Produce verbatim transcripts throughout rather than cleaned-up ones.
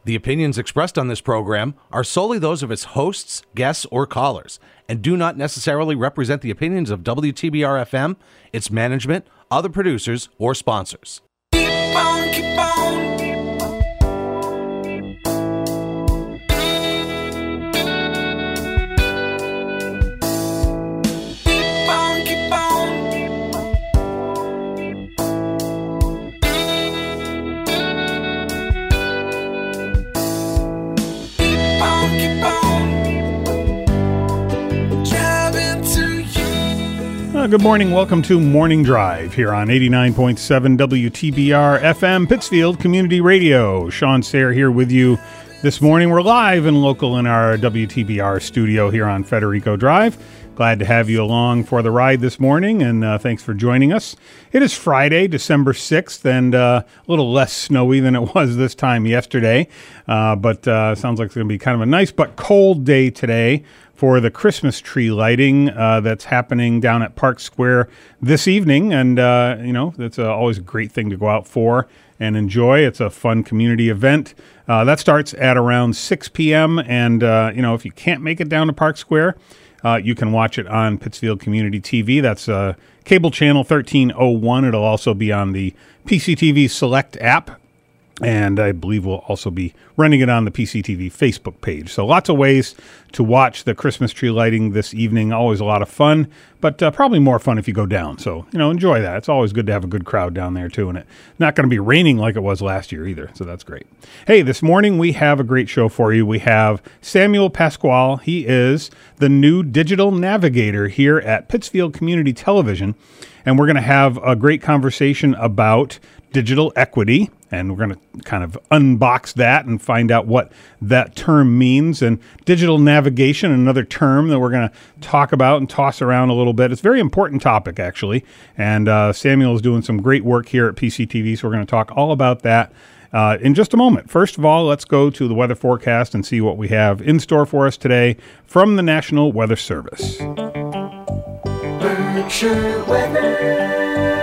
The opinions expressed on this program are solely those of its hosts, guests, or callers, and do not necessarily represent the opinions of W T B R F M, its management, other producers, or sponsors. Keep on, keep on. Uh, good morning. Welcome to Morning Drive here on eighty-nine point seven W T B R F M, Pittsfield Community Radio. Sean Sayre here with you this morning. We're live and local in our W T B R studio here on Federico Drive. Glad to have you along for the ride this morning, and uh, thanks for joining us. It is Friday, December sixth, and uh, a little less snowy than it was this time yesterday, uh, but uh, sounds like it's going to be kind of a nice but cold day today for the Christmas tree lighting uh, that's happening down at Park Square this evening. And, uh, you know, that's uh, always a great thing to go out for and enjoy. It's a fun community event. Uh, that starts at around six p.m. And, uh, you know, if you can't make it down to Park Square, uh, you can watch it on Pittsfield Community T V. That's uh, cable channel thirteen oh one. It'll also be on the P C T V Select app. And I believe we'll also be running it on the P C T V Facebook page. So lots of ways to watch the Christmas tree lighting this evening. Always a lot of fun, but uh, probably more fun if you go down. So, you know, enjoy that. It's always good to have a good crowd down there, too. And it's not going to be raining like it was last year either. So that's great. Hey, this morning we have a great show for you. We have Samuel Pasquale. He is the new digital navigator here at Pittsfield Community Television. And we're going to have a great conversation about digital equity, and we're going to kind of unbox that and find out what that term means. And digital navigation, another term that we're going to talk about and toss around a little bit. It's a very important topic, actually, and uh, Samuel is doing some great work here at P C T V, so we're going to talk all about that uh, in just a moment. First of all, let's go to the weather forecast and see what we have in store for us today from the National Weather Service. Berkshire weather.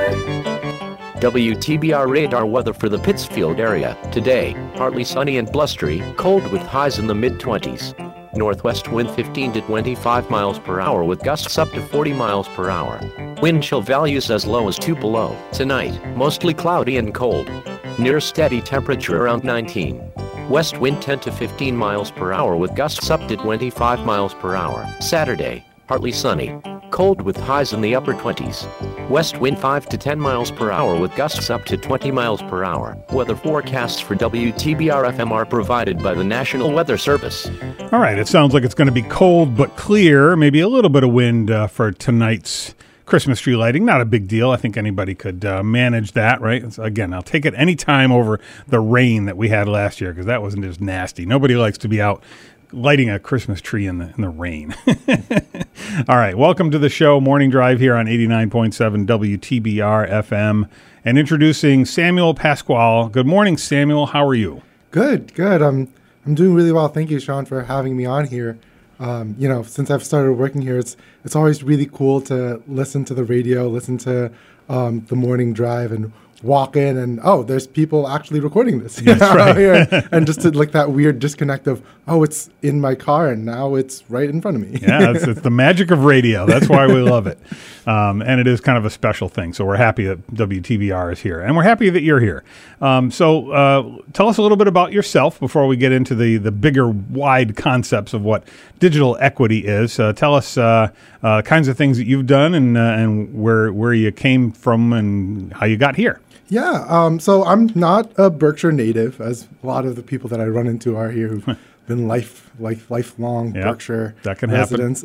W T B R radar weather for the Pittsfield area. Today, partly sunny and blustery, cold with highs in the mid-twenties. Northwest wind fifteen to twenty-five miles per hour with gusts up to forty miles per hour. Wind chill values as low as two below. Tonight, mostly cloudy and cold. Near steady temperature around nineteen. West wind ten to fifteen miles per hour with gusts up to twenty-five miles per hour. Saturday, partly sunny. Cold with highs in the upper twenties. West wind five to ten miles per hour with gusts up to twenty miles per hour. Weather forecasts for W T B R F M are provided by the National Weather Service. All right, it sounds like it's going to be cold but clear. Maybe a little bit of wind uh, for tonight's Christmas tree lighting. Not a big deal. I think anybody could uh, manage that, right? So again, I'll take it any time over the rain that we had last year because that wasn't just nasty. Nobody likes to be out lighting a Christmas tree in the in the rain. All right, welcome to the show, Morning Drive here on eighty-nine point seven W T B R F M, and introducing Samuel Pasquale. Good morning, Samuel. How are you? Good, good. I'm I'm doing really well. Thank you, Sean, for having me on here. Um, you know, since I've started working here, it's it's always really cool to listen to the radio, listen to um, the Morning Drive, and walk in and, oh, there's people actually recording this. That's right. Here. And just to, like that weird disconnect of, oh, it's in my car and now it's right in front of me. Yeah, it's, it's the magic of radio. That's why we love it. Um, and it is kind of a special thing. So we're happy that W T B R is here. And we're happy that you're here. Um, so uh, tell us a little bit about yourself before we get into the, the bigger, wide concepts of what digital equity is. Uh, tell us uh, uh, kinds of things that you've done and, uh, and where, where you came from and how you got here. Yeah, um, so I'm not a Berkshire native, as a lot of the people that I run into are here who've been life, life, lifelong yep, Berkshire that can residents.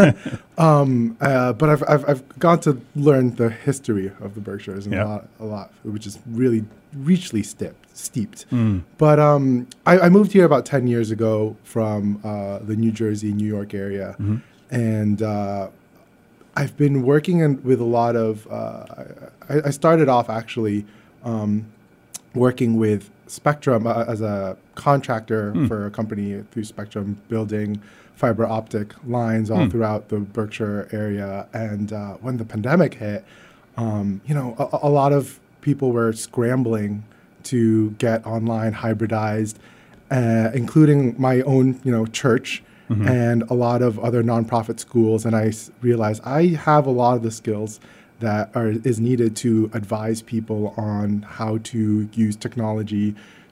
um, uh, but I've, I've I've gone to learn the history of the Berkshires and yep. a lot, a lot, which is really richly steeped. steeped. Mm. But um, I, I moved here about ten years ago from uh, the New Jersey, New York area, mm-hmm. and uh, I've been working in, with a lot of. Uh, I, I started off actually. Um, working with Spectrum uh, as a contractor mm. for a company through Spectrum, building fiber optic lines all mm. throughout the Berkshire area. And uh, when the pandemic hit, um, you know, a, a lot of people were scrambling to get online hybridized. uh, including my own, you know, church mm-hmm. and a lot of other nonprofit schools. And I s- realized I have a lot of the skills that are is needed to advise people on how to use technology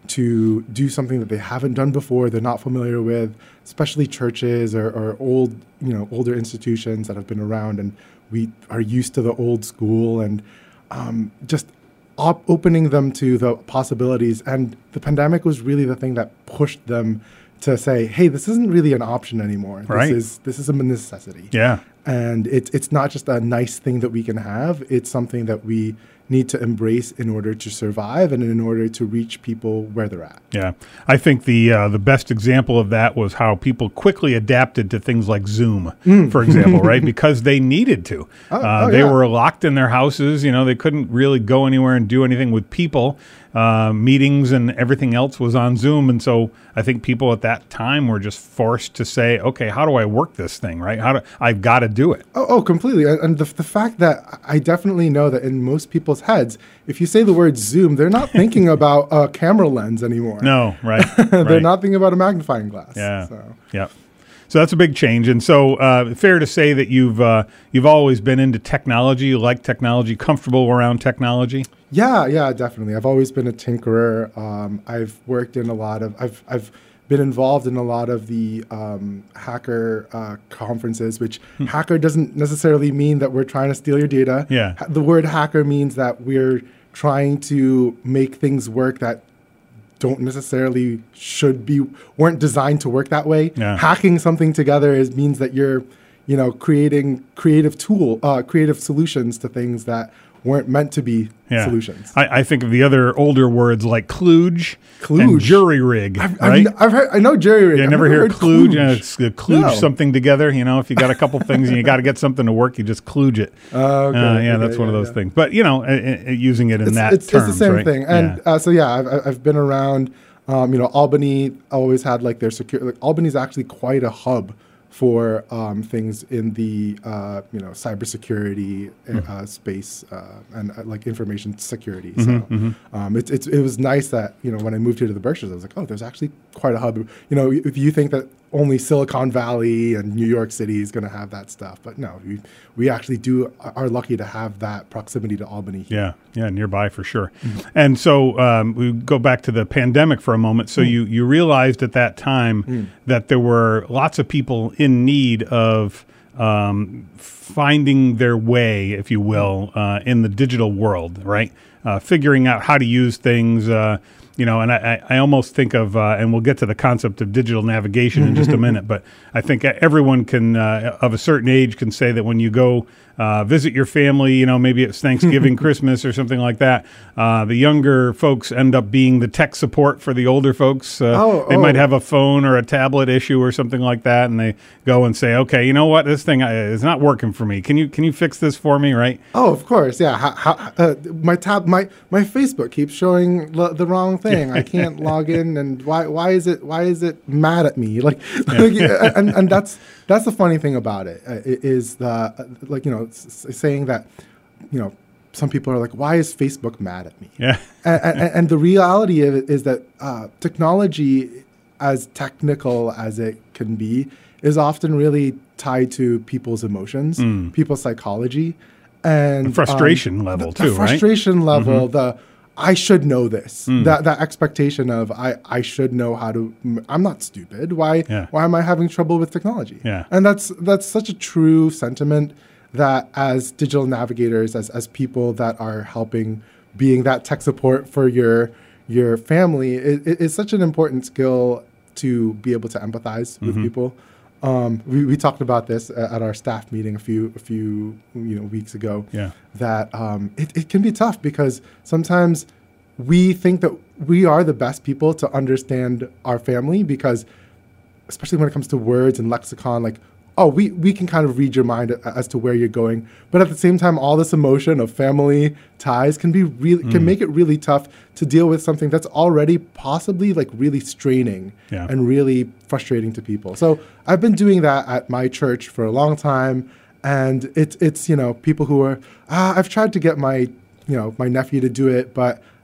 to do something that they haven't done before, they're not familiar with, especially churches or, or old, you know, older institutions that have been around, and we are used to the old school, and um, just op- opening them to the possibilities. And the pandemic was really the thing that pushed them to say, hey, this isn't really an option anymore. Right. This is this is a necessity. Yeah. And it's it's not just a nice thing that we can have. It's something that we need to embrace in order to survive and in order to reach people where they're at. Yeah. I think the uh, the best example of that was how people quickly adapted to things like Zoom, mm. for example, right? Because they needed to. Oh, uh, oh, they yeah. were locked in their houses. You know, they couldn't really go anywhere and do anything with people. Uh, meetings and everything else was on Zoom. And so I think people at that time were just forced to say, okay, how do I work this thing, right? How do I've got to do it. Oh, oh completely. And, and the, the fact that I definitely know that in most people's heads, if you say the word Zoom, they're not thinking about a camera lens anymore. No, right. They're right. not thinking about a magnifying glass. Yeah. So. Yeah. So that's a big change. And so uh, fair to say that you've uh, you've always been into technology, you like technology, comfortable around technology? Yeah, yeah, definitely. I've always been a tinkerer. Um, I've worked in a lot of, I've I've been involved in a lot of the um, hacker uh, conferences, which hmm. hacker doesn't necessarily mean that we're trying to steal your data. Yeah. Ha- the word hacker means that we're trying to make things work that don't necessarily should be, weren't designed to work that way. Yeah. Hacking something together is means that you're, you know, creating creative tool, uh, creative solutions to things that weren't meant to be yeah. solutions. I, I think of the other older words like kludge, kludge. and jury rig, I've, right? I've, I've heard, I know jury rig. You I've never hear heard kludge, kludge. uh, it's, uh, kludge No. something together. You know, if you got a couple things and you got to get something to work, you just kludge it. Uh, okay, uh, yeah, okay, that's one yeah, of those yeah. things. But, you know, uh, uh, using it in It's, that it's, terms, it's the same right? thing. And yeah. uh, so, yeah, I've, I've been around, um, you know, Albany always had like their security. Like, Albany's actually quite a hub for um, things in the uh, you know cybersecurity mm. uh, space uh, and uh, like information security. Mm-hmm, so mm-hmm. Um, it's it's it was nice that you know when I moved here to the Berkshires, I was like, oh, there's actually quite a hub. You know, if you think that only Silicon Valley and New York City is going to have that stuff, but no, we we actually do are lucky to have that proximity to Albany here. Yeah, yeah, nearby for sure. Mm-hmm. And so um, we go back to the pandemic for a moment. So mm. you you realized at that time mm. that there were lots of people in need of um, finding their way, if you will, uh, in the digital world, right? Uh, figuring out how to use things, uh, you know, and I, I almost think of, uh, and we'll get to the concept of digital navigation in just a minute, but I think everyone can, uh, of a certain age, can say that when you go uh, visit your family, you know, maybe it's Thanksgiving, Christmas, or something like that, uh, the younger folks end up being the tech support for the older folks. Uh, oh, they oh. might have a phone or a tablet issue or something like that, and they go and say, okay, you know what, this thing is not working for me. Can you can you fix this for me, right? Oh, of course, yeah. How, how, uh, my tab, my my Facebook keeps showing l- the wrong thing. I can't log in, and why why is it why is it mad at me? Like, like and and that's that's the funny thing about it uh, is the uh, like you know s- saying that you know some people are like, why is Facebook mad at me? Yeah, and, and, and the reality of it is that uh, technology, as technical as it can be, is often really tied to people's emotions, mm. people's psychology, and the frustration um, level the, too. The frustration right? level, mm-hmm. the I should know this, mm. that that expectation of I, I should know how to. I'm not stupid. Why yeah. why am I having trouble with technology? Yeah. And that's that's such a true sentiment that as digital navigators, as as people that are helping, being that tech support for your your family, it, it is such an important skill to be able to empathize with mm-hmm. people. Um, we, we talked about this at our staff meeting a few a few you know weeks ago. Yeah. That um, it, it can be tough because sometimes we think that we are the best people to understand our family because, especially when it comes to words and lexicon, like oh we, we can kind of read your mind as to where you're going, but at the same time, all this emotion of family ties can be really mm. can make it really tough to deal with something that's already possibly like really straining yeah. and really frustrating to people. So I've been doing that at my church for a long time, and it's it's you know people who are ah, I've tried to get my you know my nephew to do it, but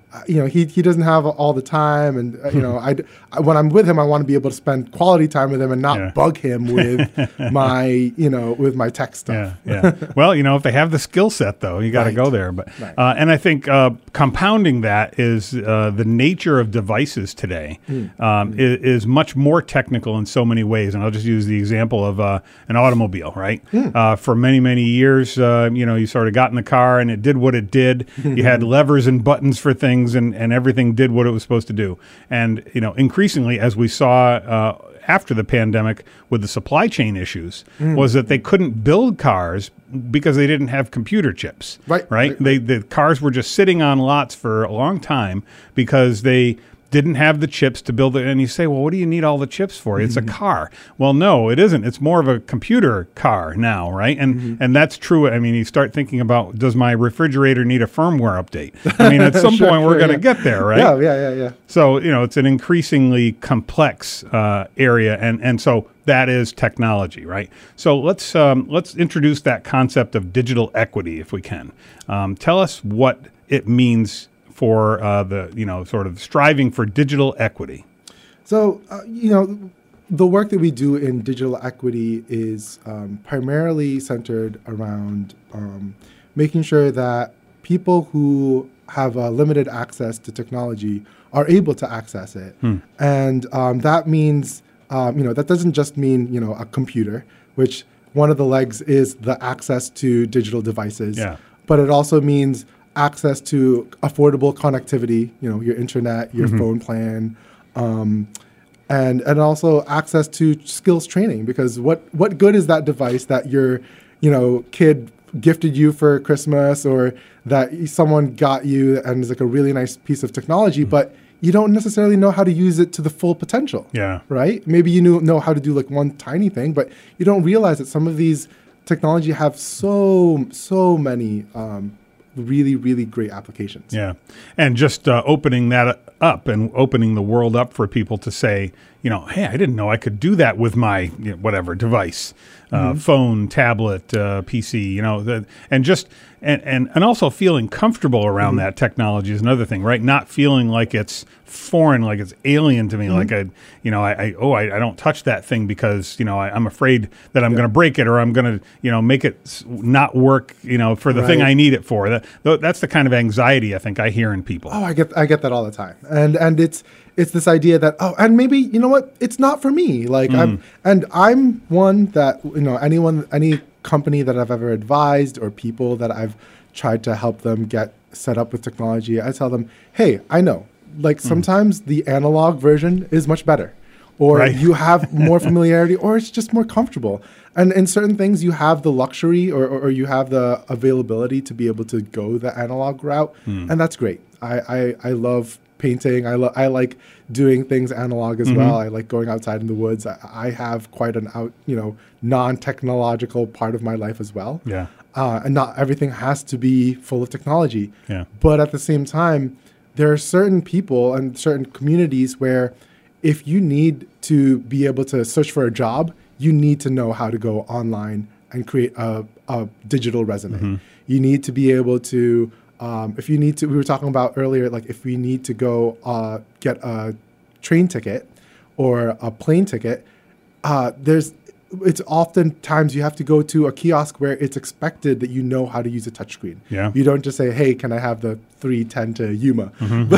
uh, you know, he he doesn't have all the time, and uh, you know, I, I when I'm with him, I want to be able to spend quality time with him and not Yeah. bug him with my, you know, with my tech stuff. Yeah, yeah. Well, you know, if they have the skill set, though, you got to Right. go there. But Right. uh, and I think uh, compounding that is uh, the nature of devices today Mm. um, is, is much more technical in so many ways. And I'll just use the example of uh, an automobile. Right, Mm. uh, for many many years, uh, you know, you sort of got in the car and it did what it did. You had levers and buttons for things, and and everything did what it was supposed to do. And you know, increasingly, as we saw uh, after the pandemic with the supply chain issues, Mm. was that they couldn't build cars because they didn't have computer chips. Right, Right. right, They the cars were just sitting on lots for a long time because they didn't have the chips to build it. And you say, well, what do you need all the chips for? It's a car. Well, no, it isn't. It's more of a computer car now, right? And Mm-hmm. and that's true. I mean, you start thinking about, does my refrigerator need a firmware update? I mean, at some Sure, point we're sure, going to yeah. get there, right? Yeah, yeah, yeah, yeah. So, you know, it's an increasingly complex uh, area, and, and so that is technology, right? So let's um, let's introduce that concept of digital equity, if we can. Um, tell us what it means for uh, the, you know, sort of striving for digital equity. So, uh, you know, the work that we do in digital equity is um, primarily centered around um, making sure that people who have uh, limited access to technology are able to access it. And um, that means, um, you know, that doesn't just mean, you know, a computer, which one of the legs is the access to digital devices. Yeah. But it also means access to affordable connectivity, you know, your internet, your phone plan, um, and and also access to skills training. Because what what good is that device that your, you know, kid gifted you for Christmas, or that someone got you and is like a really nice piece of technology, but you don't necessarily know how to use it to the full potential. Yeah. Right? Maybe you know, know how to do like one tiny thing, but you don't realize that some of these technology have so so many um, really really great applications. Yeah. And just uh, opening that up and opening the world up for people to say, you know, hey, I didn't know I could do that with my, you know, whatever device, uh, phone, tablet, uh, P C, you know, the, and just, and, and, and also feeling comfortable around that technology is another thing, right? Not feeling like it's foreign, like it's alien to me, like I, you know, I, I oh, I, I don't touch that thing because, you know, I, I'm afraid that I'm going to break it, or I'm going to, you know, make it s- not work, you know, for the thing Right. I need it for. That, th- that's the kind of anxiety I think I hear in people. Oh, I get I get that all the time, and and it's it's this idea that oh, and maybe you know what, it's not for me. Like I'm and I'm one that you know anyone any company that I've ever advised or people that I've tried to help them get set up with technology, I tell them, hey, I know, like sometimes the analog version is much better, or Right. you have more familiarity, or it's just more comfortable. And in certain things, you have the luxury or, or, or you have the availability to be able to go the analog route, and that's great. I, I, I love painting. I, lo- I like doing things analog as well. I like going outside in the woods. I, I have quite an out, you know, non-technological part of my life as well. Yeah. Uh, and not everything has to be full of technology. Yeah. But at the same time, there are certain people and certain communities where if you need to be able to search for a job, you need to know how to go online and create a, a digital resume. You need to be able to, um, if you need to, we were talking about earlier, like if we need to go uh, get a train ticket or a plane ticket, uh, there's, it's oftentimes you have to go to a kiosk where it's expected that you know how to use a touchscreen. Yeah. You don't just say, hey, can I have the three ten to Yuma?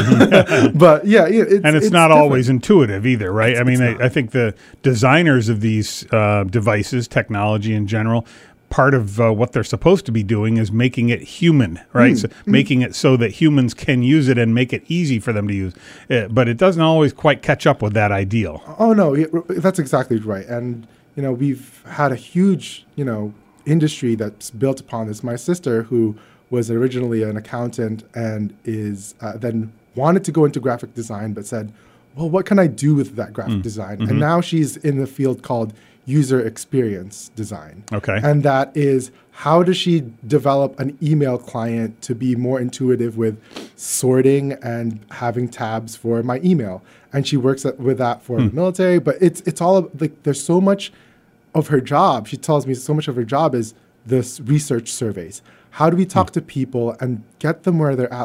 But, but yeah, yeah it's, And it's, it's not different. always intuitive either, right? I mean, it's I, not. I think the designers of these uh, devices, technology in general, part of uh, what they're supposed to be doing is making it human, right? So making it so that humans can use it and make it easy for them to use. Uh, but it doesn't always quite catch up with that ideal. Oh no, it- that's exactly right. And you know, we've had a huge, you know, industry that's built upon this. My sister, who was originally an accountant and is uh, then wanted to go into graphic design, but said, well, what can I do with that graphic design? And now she's in the field called user experience design. Okay. And that is, how does she develop an email client to be more intuitive with sorting and having tabs for my email? And she works at, with that for the military, but it's it's all like there's so much of her job. She tells me so much of her job is this research surveys. How do we talk to people and get them where they're at? Like,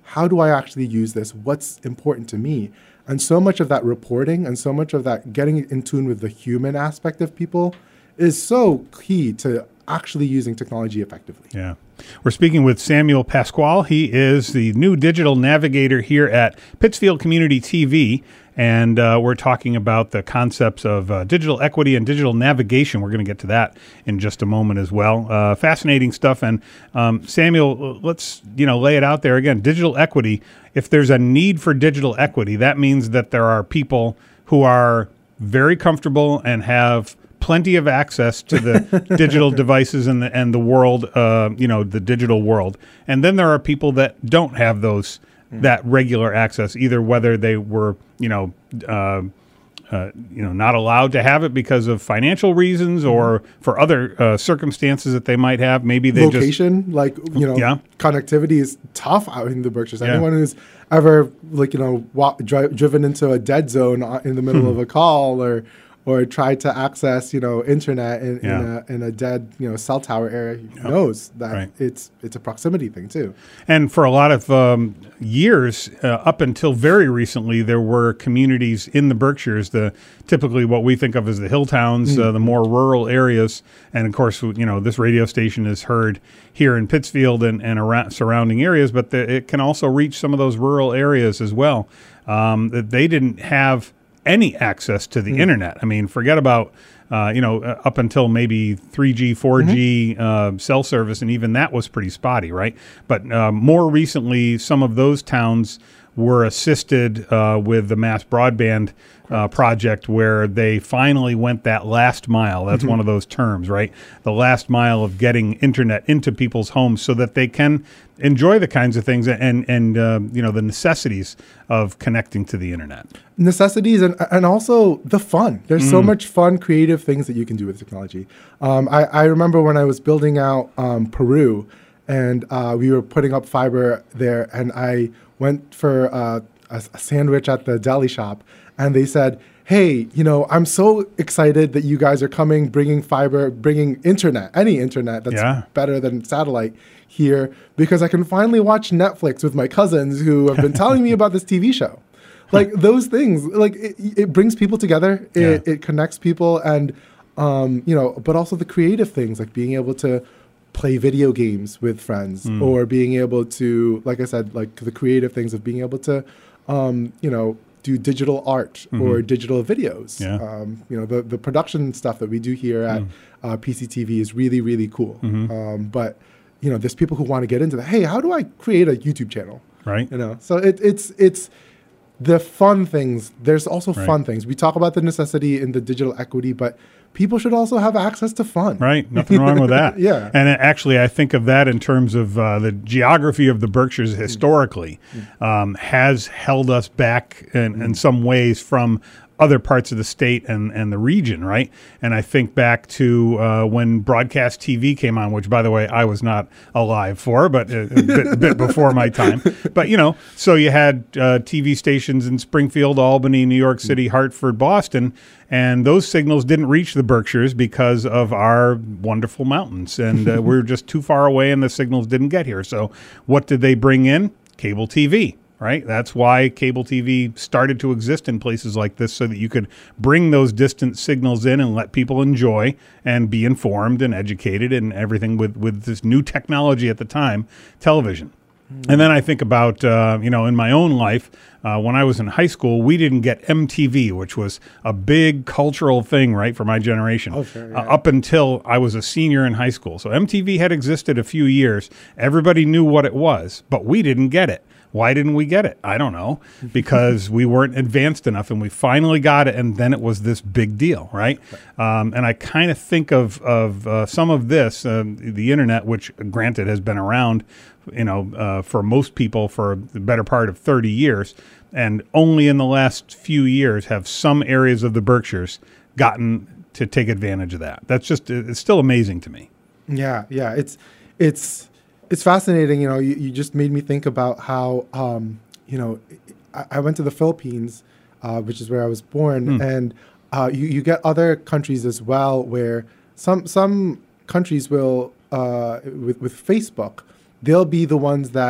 how do I actually use this? What's important to me? And so much of that reporting and so much of that getting in tune with the human aspect of people is so key to actually using technology effectively. Yeah. We're speaking with Samuel Pasquale. He is the new digital navigator here at Pittsfield Community T V. And uh, we're talking about the concepts of uh, digital equity and digital navigation. We're going to get to that in just a moment as well. Uh, fascinating stuff. And um, Samuel, let's you know lay it out there again. Digital equity. If there's a need for digital equity, that means that there are people who are very comfortable and have plenty of access to the digital devices and the and the world, uh, you know, the digital world. And then there are people that don't have those. That regular access, either whether they were, you know, uh, uh, you know, not allowed to have it because of financial reasons or for other uh, circumstances that they might have. Maybe they location, just, like you know, yeah. connectivity is tough out in the Berkshires. Yeah. Anyone who's ever like you know walk, dri- driven into a dead zone in the middle Hmm. of a call or. Or tried to access, you know, internet in, Yeah. in a in a dead, you know, cell tower area knows that Right. it's it's a proximity thing too. And for a lot of um, years, uh, up until very recently, there were communities in the Berkshires, the typically what we think of as the hill towns, uh, the more rural areas. And of course, you know, this radio station is heard here in Pittsfield and, and around surrounding areas, but the, it can also reach some of those rural areas as well. Um, that they didn't have any access to the mm. internet. I mean, forget about, uh, you know, uh, up until maybe three G, four G mm-hmm. uh, cell service, and even that was pretty spotty, right? But uh, more recently, some of those towns were assisted uh, with the mass broadband uh, project where they finally went that last mile. That's mm-hmm. one of those terms, right? The last mile of getting internet into people's homes so that they can enjoy the kinds of things and, and uh, you know, the necessities of connecting to the internet. Necessities and and also the fun. There's mm. so much fun, creative things that you can do with technology. Um, I, I remember when I was building out um, Peru and uh, we were putting up fiber there and I went for uh, a, a sandwich at the deli shop and they said, hey, you know, I'm so excited that you guys are coming, bringing fiber, bringing internet, any internet that's yeah. better than satellite here because I can finally watch Netflix with my cousins who have been telling me about this T V show. Like those things, like it, it brings people together, it, yeah. it connects people and, um, you know, but also the creative things like being able to play video games with friends mm. or being able to, like I said, like the creative things of being able to, um, you know, do digital art mm-hmm. or digital videos. Yeah. Um, you know, the, the production stuff that we do here at mm. uh, P C T V is really, really cool. Mm-hmm. Um, but, you know, there's people who want to get into that. Hey, how do I create a YouTube channel? Right. You know, so it, it's, it's the fun things. There's also right. fun things. We talk about the necessity in the digital equity, but people should also have access to fun. Right. Nothing wrong with that. Yeah. And actually, I think of that in terms of uh, the geography of the Berkshires historically mm. um, has held us back in, in some ways from other parts of the state and, and the region, right? And I think back to uh, when broadcast T V came on, which, by the way, I was not alive for, but a, a, bit, a bit before my time. But, you know, so you had uh, T V stations in Springfield, Albany, New York City, Hartford, Boston, and those signals didn't reach the Berkshires because of our wonderful mountains. And uh, we were just too far away and the signals didn't get here. So what did they bring in? Cable T V. Right. That's why cable T V started to exist in places like this, so that you could bring those distant signals in and let people enjoy and be informed and educated and everything with, with this new technology at the time, television. Mm. And then I think about, uh, you know, in my own life, uh, when I was in high school, we didn't get M T V, which was a big cultural thing, right, for my generation, oh, sure, yeah. uh, up until I was a senior in high school. So M T V had existed a few years. Everybody knew what it was, but we didn't get it. Why didn't we get it? I don't know, because we weren't advanced enough, and we finally got it, and then it was this big deal, right? Um, and I kind of think of of uh, some of this, uh, the internet, which granted has been around, you know, uh, for most people for the better part of thirty years, and only in the last few years have some areas of the Berkshires gotten to take advantage of that. That's just, it's still amazing to me. Yeah, yeah, it's it's. It's fascinating, you know, you, you just made me think about how, um, you know, I, I went to the Philippines, uh, which is where I was born, mm. and uh, you, you get other countries as well where some some countries will, uh, with, with Facebook, they'll be the ones that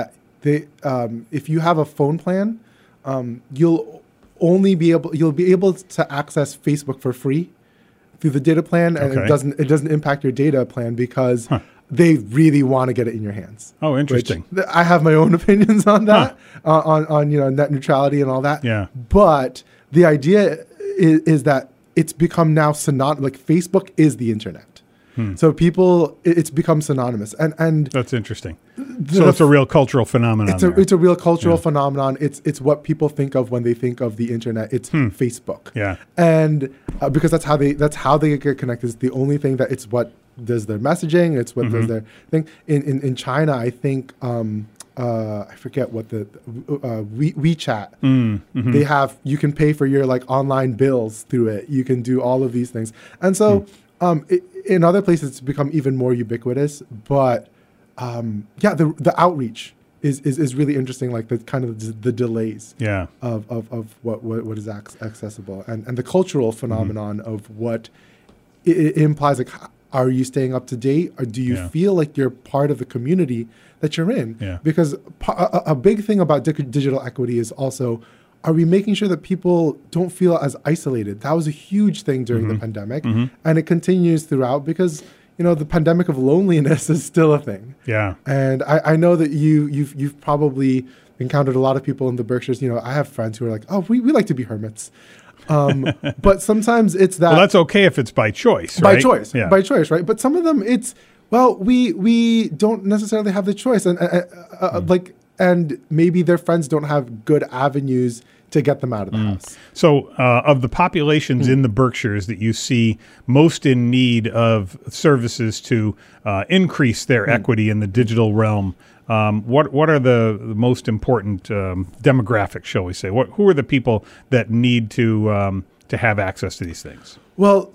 they um, if you have a phone plan, um, you'll only be able you'll be able to access Facebook for free through the data plan, and Okay. it doesn't it doesn't impact your data plan because Huh. they really want to get it in your hands. Oh, interesting. Which th- I have my own opinions on that, uh, on on you know net neutrality and all that. Yeah. But the idea is, is that it's become now synonymous. Like Facebook is the internet. Hmm. So people, it- it's become synonymous, and and That's interesting. the- So it's a real cultural phenomenon. it's a there. it's a real cultural Yeah. phenomenon. It's it's what people think of when they think of the internet. It's Facebook. Yeah. And uh, because that's how they that's how they get connected. It's the only thing that it's what does their messaging. It's what Mm-hmm. does their thing. In, in in China, I think um, uh, I forget what the uh, we, WeChat. Mm, mhm. They have you can pay for your like online bills through it. You can do all of these things, and so Hmm. um, it, in other places it's become even more ubiquitous. But um, yeah, the the outreach is, is, is really interesting. Like the kind of the, the delays Yeah. of, of, of what, what, what is ac- accessible and, and the cultural phenomenon Mm-hmm. of what it, it implies. Like, h- are you staying up to date, or do you Yeah. feel like you're part of the community that you're in? Yeah. Because pa- a, a big thing about dic- digital equity is also, are we making sure that people don't feel as isolated? That was a huge thing during the pandemic, and it continues throughout because you know the pandemic of loneliness is still a thing. Yeah. And I, I know that you you've you've probably encountered a lot of people in the Berkshires. You know, I have friends who are like, oh, we, we like to be hermits. Um, but sometimes it's that Well, that's okay if it's by choice, by right? choice, Yeah. by choice, right? But some of them, it's well, we we don't necessarily have the choice, and uh, uh, uh, Hmm. like, and maybe their friends don't have good avenues to get them out of the Hmm. house. So, uh, of the populations Hmm. in the Berkshires that you see most in need of services to uh, increase Hmm. their equity in the digital realm, um, what what are the, the most important um, demographics, shall we say? What who are the people that need to um, to have access to these things? Well,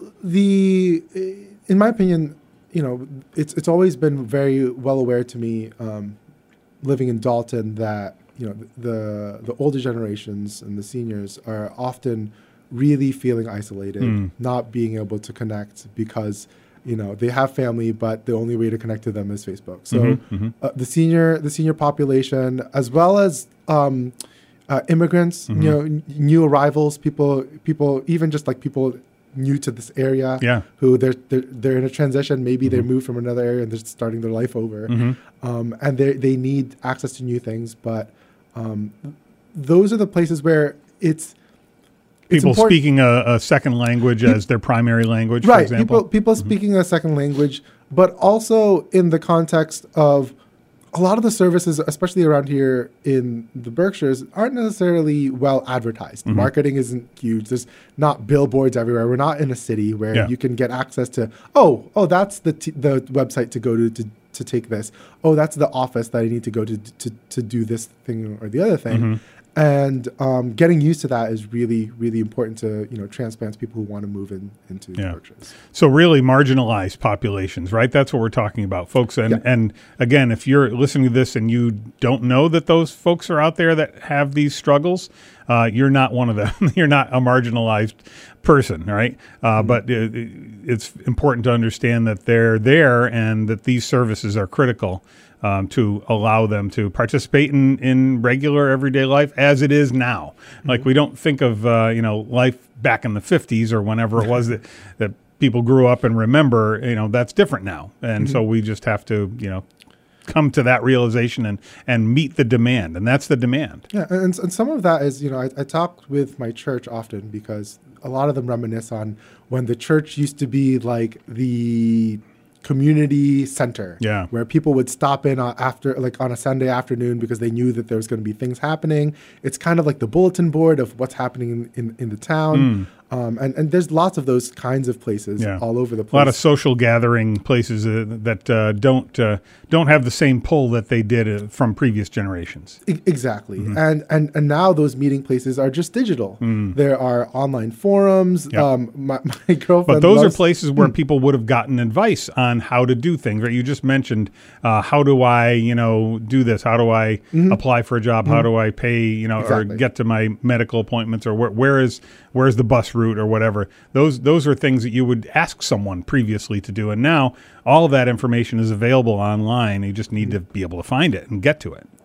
the in my opinion, you know, it's it's always been very well aware to me, um, living in Dalton, that you know the the older generations and the seniors are often really feeling isolated, Mm. not being able to connect because you know they have family, but the only way to connect to them is Facebook. So Mhm, mhm. Uh, the senior the senior population, as well as um, uh, immigrants, Mm-hmm. you know, n- new arrivals, people people even just like people new to this area, Yeah. who they're they're, they're in a transition. Maybe they moved from another area and they're starting their life over, Mhm. um, and they they need access to new things. But um, those are the places where it's it's People important- speaking a, a second language as their primary language, for right. example. People people speaking a second language, but also in the context of a lot of the services, especially around here in the Berkshires, aren't necessarily well advertised. Mm-hmm. Marketing isn't huge. There's not billboards everywhere. We're not in a city where Yeah. you can get access to, oh, oh, that's the t- the website to go to, to to take this. Oh, that's the office that I need to go to to, to do this thing or the other thing. Mm-hmm. And um, getting used to that is really, really important to you know transplants, people who want to move in into the Yeah. Berkshires. So really marginalized populations, right? That's what we're talking about, folks. And Yeah. and again, if you're listening to this and you don't know that those folks are out there that have these struggles, uh, you're not one of them. You're not a marginalized person, right? Uh, but it, it's important to understand that they're there and that these services are critical um, to allow them to participate in, in regular everyday life as it is now. Like we don't think of uh, you know life back in the fifties or whenever it was that that people grew up and remember. You know that's different now, and so we just have to you know come to that realization and and meet the demand, and that's the demand. Yeah, and, and some of that is, you know, I, I talk with my church often because a lot of them reminisce on when the church used to be like the community center, Yeah. where people would stop in on after like on a Sunday afternoon because they knew that there was going to be things happening. It's kind of like the bulletin board of what's happening in, in, in the town. Um, and, and there's lots of those kinds of places Yeah. all over the place. A lot of social gathering places uh, that uh, don't uh, don't have the same pull that they did uh, from previous generations. E- Exactly. Mm-hmm. And, and and now those meeting places are just digital. There are online forums. Mm. Yeah. Um, my, my girlfriend But those loves- are places where people would have gotten advice on how to do things. Right? You just mentioned uh, how do I, you know, do this? How do I apply for a job? How do I pay, you know, Exactly. or get to my medical appointments? Or where, where is where's the bus route or whatever? Those those are things that you would ask someone previously to do, and now all of that information is available online. You just need to be able to find it and get to it.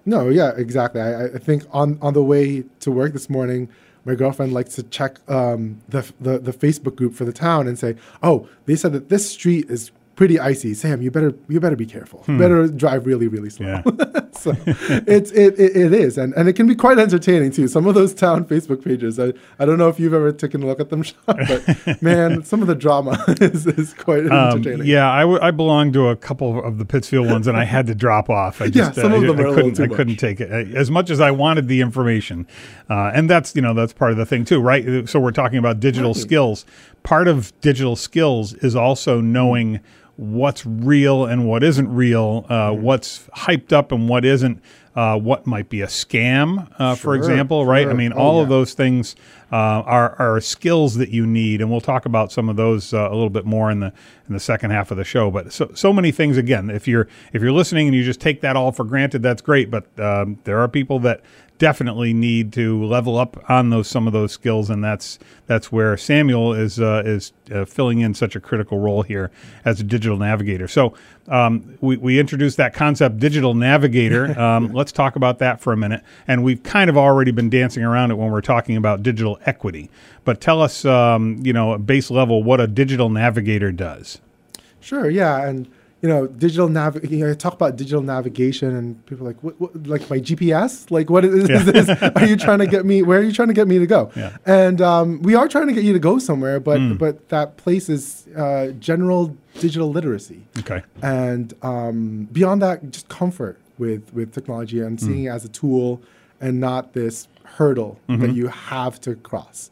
No, yeah, exactly. I, I think on, on the way to work this morning, my girlfriend likes to check um, the, the the Facebook group for the town and say, "Oh, they said that this street is pretty icy. Sam, you better you better be careful. You better drive really really slow." Yeah. So it's it, it it is, and and it can be quite entertaining too. Some of those town Facebook pages, I, I don't know if you've ever taken a look at them, Sean, but man, some of the drama is, is quite Um, entertaining. yeah, I, w- I belong to a couple of the Pittsfield ones, and I had to drop off. I just, Yeah, some uh, of I, them I are a little couldn't, too I couldn't much. take it I- as much as I wanted the information, uh, and that's you know that's part of the thing too, right? So we're talking about digital Right. skills. Part of digital skills is also knowing what's real and what isn't real, uh, Mm-hmm. what's hyped up and what isn't. Uh, what might be a scam, uh, for Sure, example, right? I sure. mean, Oh, all of yeah. those things uh, are are skills that you need, and we'll talk about some of those uh, a little bit more in the in the second half of the show. But so so many things. Again, if you're if you're listening and you just take that all for granted, that's great. But um, there are people that definitely need to level up on those some of those skills, and that's that's where Samuel is uh, is uh, filling in such a critical role here as a digital navigator. So um, we we introduced that concept, digital navigator. Um, let's talk about that for a minute. And we've kind of already been dancing around it when we're talking about digital equity. But tell us, um, you know, at base level, what a digital navigator does. Sure, yeah, and you know, digital nav. You know, I talk about digital navigation, and people are like, what, what, like my G P S? Like, what is, Yeah. is this? Are you trying to get me? Where are you trying to get me to go? Yeah. And um, we are trying to get you to go somewhere, but Mm. but that place is uh, general digital literacy, Okay. and um, beyond that, just comfort with with technology and seeing it as a tool and not this hurdle that you have to cross.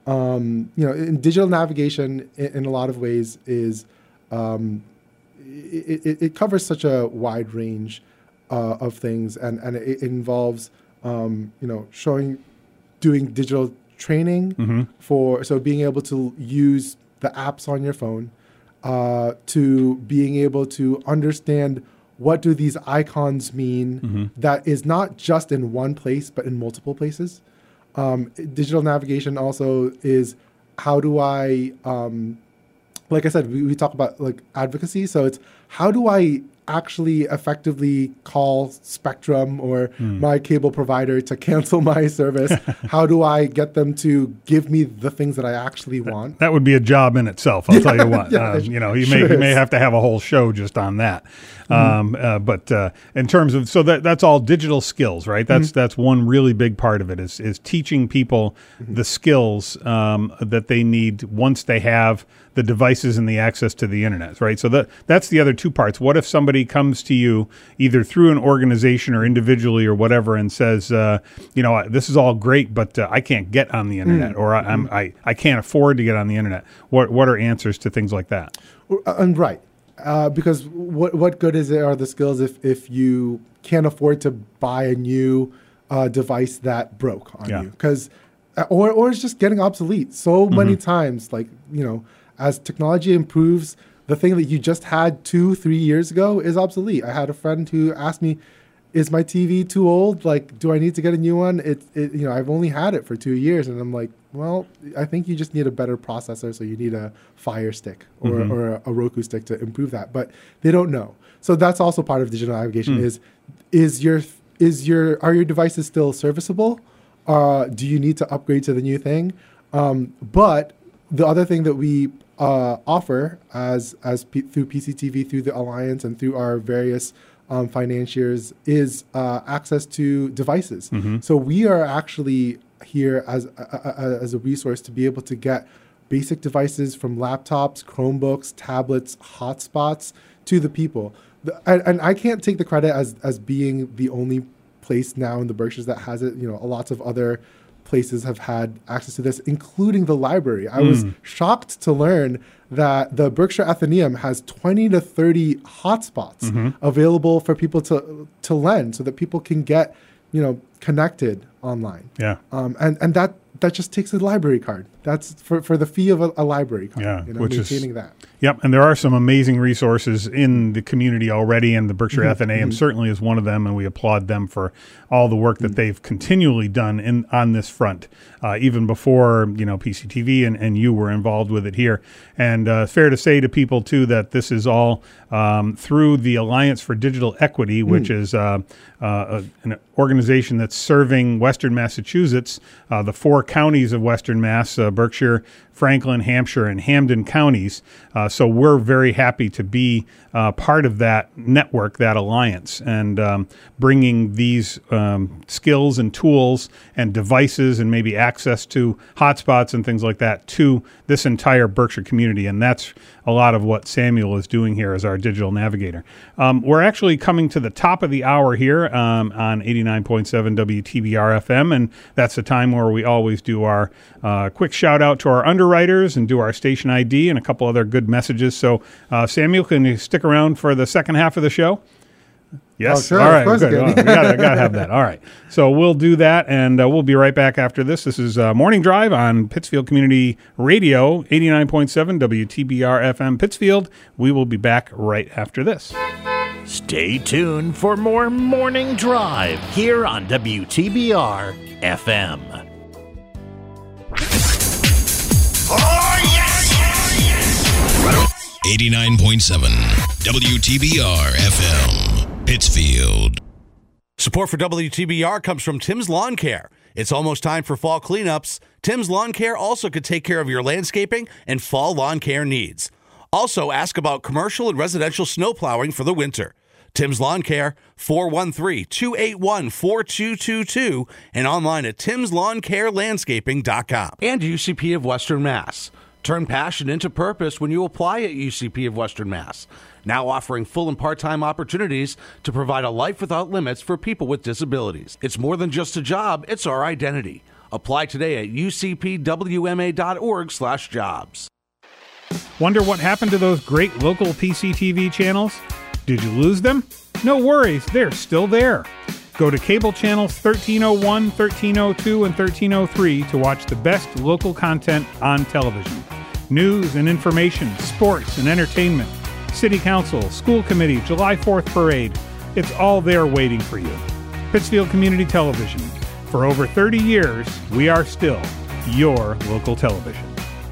Um, you know, in digital navigation, in, in a lot of ways, is um, it, it, it covers such a wide range uh, of things, and and it, it involves um, you know showing, doing digital training for so being able to use the apps on your phone, uh, to being able to understand what do these icons mean that is not just in one place but in multiple places. Um, digital navigation also is how do I, um, like I said, we, we talk about like advocacy. So it's how do I actually effectively call Spectrum or my cable provider to cancel my service? How do I get them to give me the things that I actually want? That would be a job in itself. I'll tell you what. yeah, uh, it you know, you sure may you may is. have to have a whole show just on that. Um, uh, but uh, in terms of so that that's all digital skills, right? That's that's one really big part of it is is teaching people the skills um, that they need once they have the devices and the access to the internet, right? So that that's the other two parts. What if somebody comes to you either through an organization or individually or whatever and says, uh, you know, this is all great, but uh, I can't get on the internet, or I, I'm, I I can't afford to get on the internet. What what are answers to things like that? Uh, And right, uh, because what what good is it are the skills if if you can't afford to buy a new uh, device that broke on Yeah. you? Because or or it's just getting obsolete so many times. Like you know, as technology improves, the thing that you just had two three years ago is obsolete. I had a friend who asked me, "Is my T V too old? Like, do I need to get a new one?" It, it you know, I've only had it for two years, and I'm like, well, I think you just need a better processor, so you need a Fire Stick or, Mhm. or a, a Roku stick to improve that. But they don't know. So that's also part of digital navigation. Mm. Is is your is your are your devices still serviceable? Uh, do you need to upgrade to the new thing? Um, but the other thing that we uh, offer as as P- through P C T V, through the Alliance, and through our various um, financiers is uh, access to devices. Mhm. So we are actually here as a, a, as a resource to be able to get basic devices from laptops, Chromebooks, tablets, hotspots to the people. The, and, and I can't take the credit as as being the only place now in the Berkshires that has it. You know, lots of other places have had access to this, including the library. I was Mm. shocked to learn that the Berkshire Athenaeum has twenty to thirty hotspots Mhm. available for people to to lend, so that people can get, you know, connected online. Yeah. Um, and and that that just takes a library card. That's for, for the fee of a, a library card. Yeah, you know, which is- maintaining that. Yep, and there are some amazing resources in the community already, and the Berkshire Mm-hmm. Athenaeum certainly is one of them, and we applaud them for all the work that they've continually done in on this front, uh, even before you know P C T V and, and you were involved with it here. And uh, fair to say to people, too, that this is all um, through the Alliance for Digital Equity, which Mm. is uh, uh, an organization that's serving Western Massachusetts, uh, the four counties of Western Mass, uh, Berkshire, Franklin, Hampshire, and Hampden counties. Uh, so we're very happy to be uh, part of that network, that alliance, and um, bringing these um, skills and tools and devices and maybe access to hotspots and things like that to this entire Berkshire community. And that's a lot of what Samuel is doing here as our digital navigator. Um, we're actually coming to the top of the hour here um, on eighty-nine point seven W T B R F M, and that's the time where we always do our uh, quick shout out to our underwriters and do our station I D and a couple other good messages. So, uh, Samuel, can you stick around for the second half of the show? Yes. Oh, sure. All Of right. course Good. I can. Well, we gotta, gotta have that. All right. So we'll do that, and uh, we'll be right back after this. This is uh, Morning Drive on Pittsfield Community Radio, eighty-nine point seven W T B R F M Pittsfield. We will be back right after this. Stay tuned for more Morning Drive here on W T B R F M. eighty-nine point seven W T B R F M, Pittsfield. Support for W T B R comes from Tim's Lawn Care. It's almost time for fall cleanups. Tim's Lawn Care also could take care of your landscaping and fall lawn care needs. Also, ask about commercial and residential snow plowing for the winter. Tim's Lawn Care, four one three, two eight one, four two two two, and online at tims lawn care landscaping dot com. And U C P of Western Mass. Turn passion into purpose when you apply at U C P of Western Mass. Now offering full and part-time opportunities to provide a life without limits for people with disabilities. It's more than just a job, it's our identity. Apply today at u c p w m a dot org slash jobs. Wonder what happened to those great local P C T V channels? Did you lose them? No worries, they're still there. Go to cable channels thirteen oh one, thirteen oh two, and thirteen oh three to watch the best local content on television. News and information, sports and entertainment, city council, school committee, July fourth parade. It's all there waiting for you. Pittsfield Community Television. For over thirty years, we are still your local television.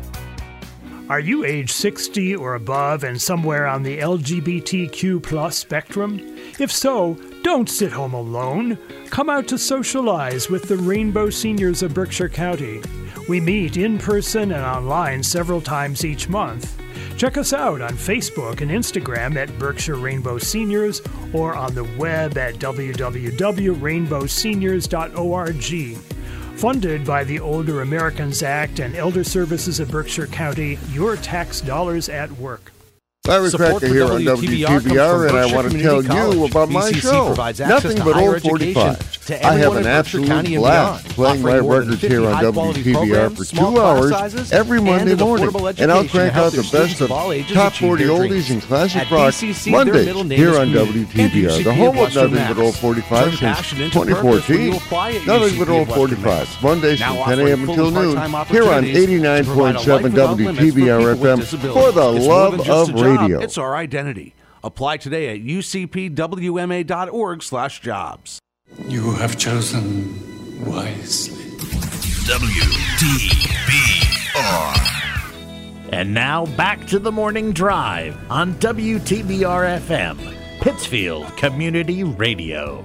Are you age sixty or above and somewhere on the L G B T Q plus spectrum? If so, don't sit home alone. Come out to socialize with the Rainbow Seniors of Berkshire County. We meet in person and online several times each month. Check us out on Facebook and Instagram at Berkshire Rainbow Seniors or on the web at w w w dot rainbow seniors dot org. Funded by the Older Americans Act and Elder Services of Berkshire County, your tax dollars at work. Larry Support Cracker for here on W T B R, comes from and I Berkshire want to Community tell College. you about my B C C show, provides access Nothing to But higher Old education forty-five. to I everyone have in an Berkshire absolute County and blast beyond, playing my offering more than records fifty here on W high-quality T B R programs, for small two class hours sizes, every Monday and an morning, affordable and I'll education crank to help out the their students best of of all ages top achieve forty their oldies dreams. and classic At rock B C C, their Mondays middle name here is on community. W T B R, And the U C P home of of Nothing Western But Old Mass. forty-five Turn since passion into twenty purpose when fourteen. you apply at Nothing U C But P Old of Western forty-five, Mass. Mondays Now from ten offering a.m. full until and noon part-time here on opportunities to eighty-nine provide point a seven life without W limits T for B R people F with M disabilities. for the It's more love than just of a job, radio. It's our identity. Apply today at u c p w m a dot org slash jobs. You have chosen wisely. W T B R. And now back to the Morning Drive on W T B R F M, Pittsfield Community Radio.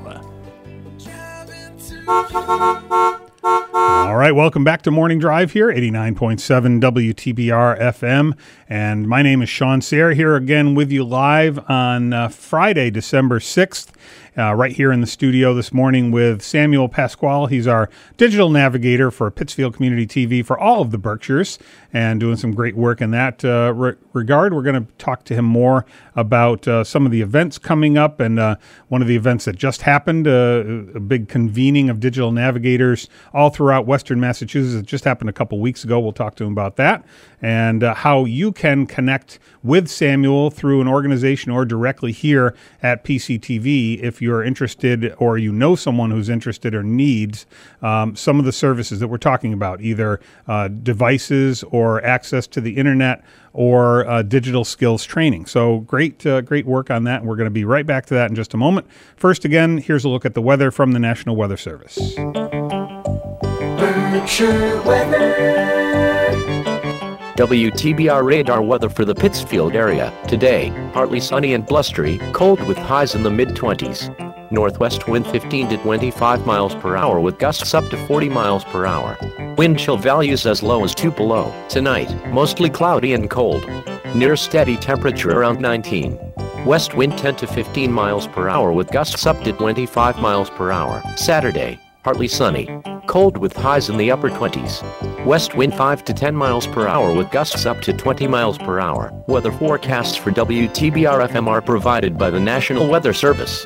All right, welcome back to Morning Drive here, eighty-nine point seven W T B R F M, and my name is Sean Sayre, here again with you live on uh, Friday, December sixth, uh, right here in the studio this morning with Samuel Pasquale. He's our digital navigator for Pittsfield Community T V for all of the Berkshires, and doing some great work in that uh, re- regard. We're going to talk to him more about uh, some of the events coming up, and uh, one of the events that just happened, uh, a big convening of digital navigators all throughout Western Massachusetts. It just happened a couple weeks ago. We'll talk to him about that, and uh, how you can connect with Samuel through an organization or directly here at P C T V if if you're interested or you know someone who's interested or needs um, some of the services that we're talking about, either uh, devices or access to the internet or uh, digital skills training. So great, uh, great work on that. And we're going to be right back to that in just a moment. First, again, here's a look at the weather from the National Weather Service. Berkshire weather. W T B R radar weather for the Pittsfield area. Today, partly sunny and blustery, cold with highs in the mid twenties. Northwest wind fifteen to twenty-five miles per hour with gusts up to forty miles per hour. Wind chill values as low as two below. Tonight, mostly cloudy and cold. Near steady temperature around nineteen. West wind ten to fifteen miles per hour with gusts up to twenty-five miles per hour. Saturday, partly sunny. Cold with highs in the upper twenties. West wind five to ten miles per hour with gusts up to twenty miles per hour. Weather forecasts for W T B R F M are provided by the National Weather Service.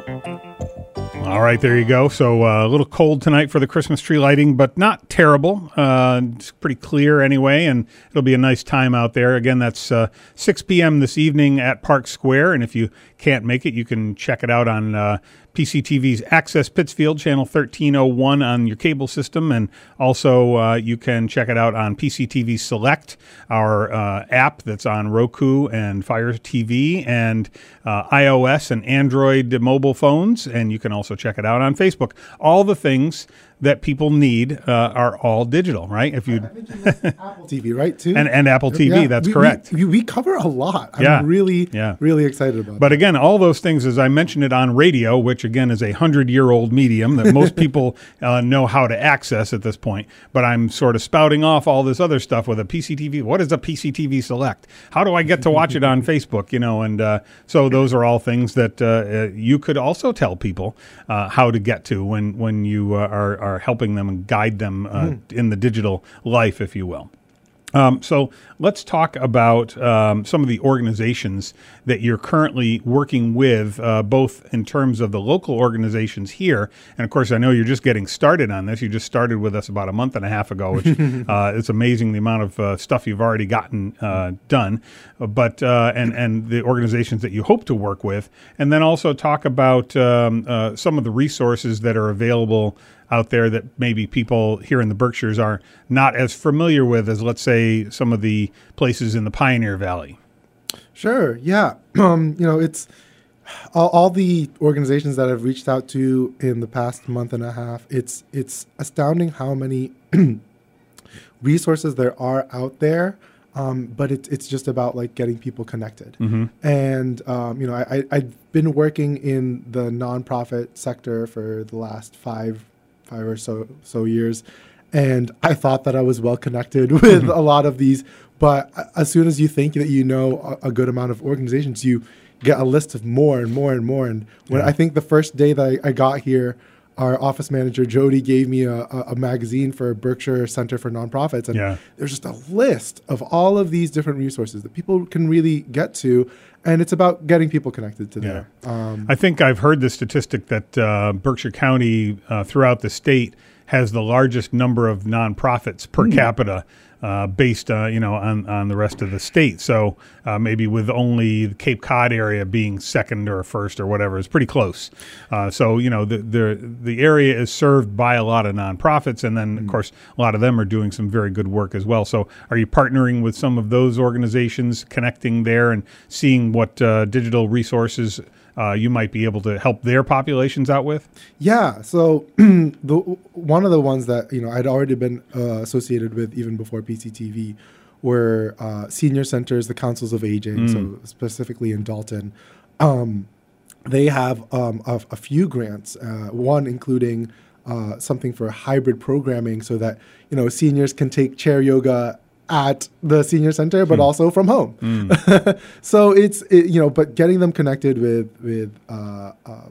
All right, there you go. So uh, a little cold tonight for the Christmas tree lighting, but not terrible. Uh, it's pretty clear anyway, and it'll be a nice time out there. Again, that's uh, six p.m. this evening at Park Square, and if you can't make it, you can check it out on uh, P C T V's Access Pittsfield, channel thirteen oh one on your cable system, and also uh, you can check it out on P C T V Select, our uh, app that's on Roku and Fire T V and uh, iOS and Android mobile phones, and you can also check it out on Facebook. All the things that people need uh, are all digital, right? If you Apple T V, right? Too and and Apple T V, yeah, that's we, correct. We, we cover a lot. I'm yeah. really, yeah. really excited about. But that. again, all those things, as I mentioned it on radio, which again is a hundred-year-old medium that most people uh, know how to access at this point. But I'm sort of spouting off all this other stuff with a P C T V. What is a P C T V Select? How do I get to watch it on Facebook? You know, and uh, so those are all things that uh, you could also tell people uh, how to get to when when you uh, are are helping them and guide them uh, mm. in the digital life, if you will. Um, so let's talk about um, some of the organizations that you're currently working with, uh, both in terms of the local organizations here. And of course, I know you're just getting started on this. You just started with us about a month and a half ago, which uh, it's amazing the amount of uh, stuff you've already gotten uh, done. But uh, and and the organizations that you hope to work with, and then also talk about um, uh, some of the resources that are available out there that maybe people here in the Berkshires are not as familiar with as, let's say, some of the places in the Pioneer Valley. Sure, yeah. Um, you know, it's all, all the organizations that I've reached out to in the past month and a half. It's it's astounding how many resources there are out there. Um, but it's it's just about like getting people connected. Mm-hmm. And um, you know, I, I I've been working in the nonprofit sector for the last five. five or so so years, and I thought that I was well connected with mm-hmm. a lot of these, but as soon as you think that you know a, a good amount of organizations, you get a list of more and more and more. And when yeah. I think the first day that I, I got here, our office manager Jody gave me a, a, a magazine for Berkshire Center for Nonprofits, and yeah. there's just a list of all of these different resources that people can really get to. And it's about getting people connected to yeah. there. Um, I think I've heard the statistic that uh, Berkshire County uh, throughout the state has the largest number of nonprofits per mm. capita uh, based uh, you know, on, on the rest of the state. So uh, maybe with only the Cape Cod area being second or first or whatever, it's pretty close. Uh, so, you know, the, the the area is served by a lot of nonprofits. And then, mm. of course, a lot of them are doing some very good work as well. So are you partnering with some of those organizations, connecting there and seeing what uh, digital resources Uh, you might be able to help their populations out with? Yeah. So the one of the ones that, you know, I'd already been uh, associated with even before P C T V were uh, senior centers, the councils of aging, mm. so specifically in Dalton. Um, they have um, a, a few grants, uh, one including uh, something for hybrid programming so that, you know, seniors can take chair yoga at the senior center, but mm. also from home. Mm. So it's, it, you know, but getting them connected with, with, uh, uh,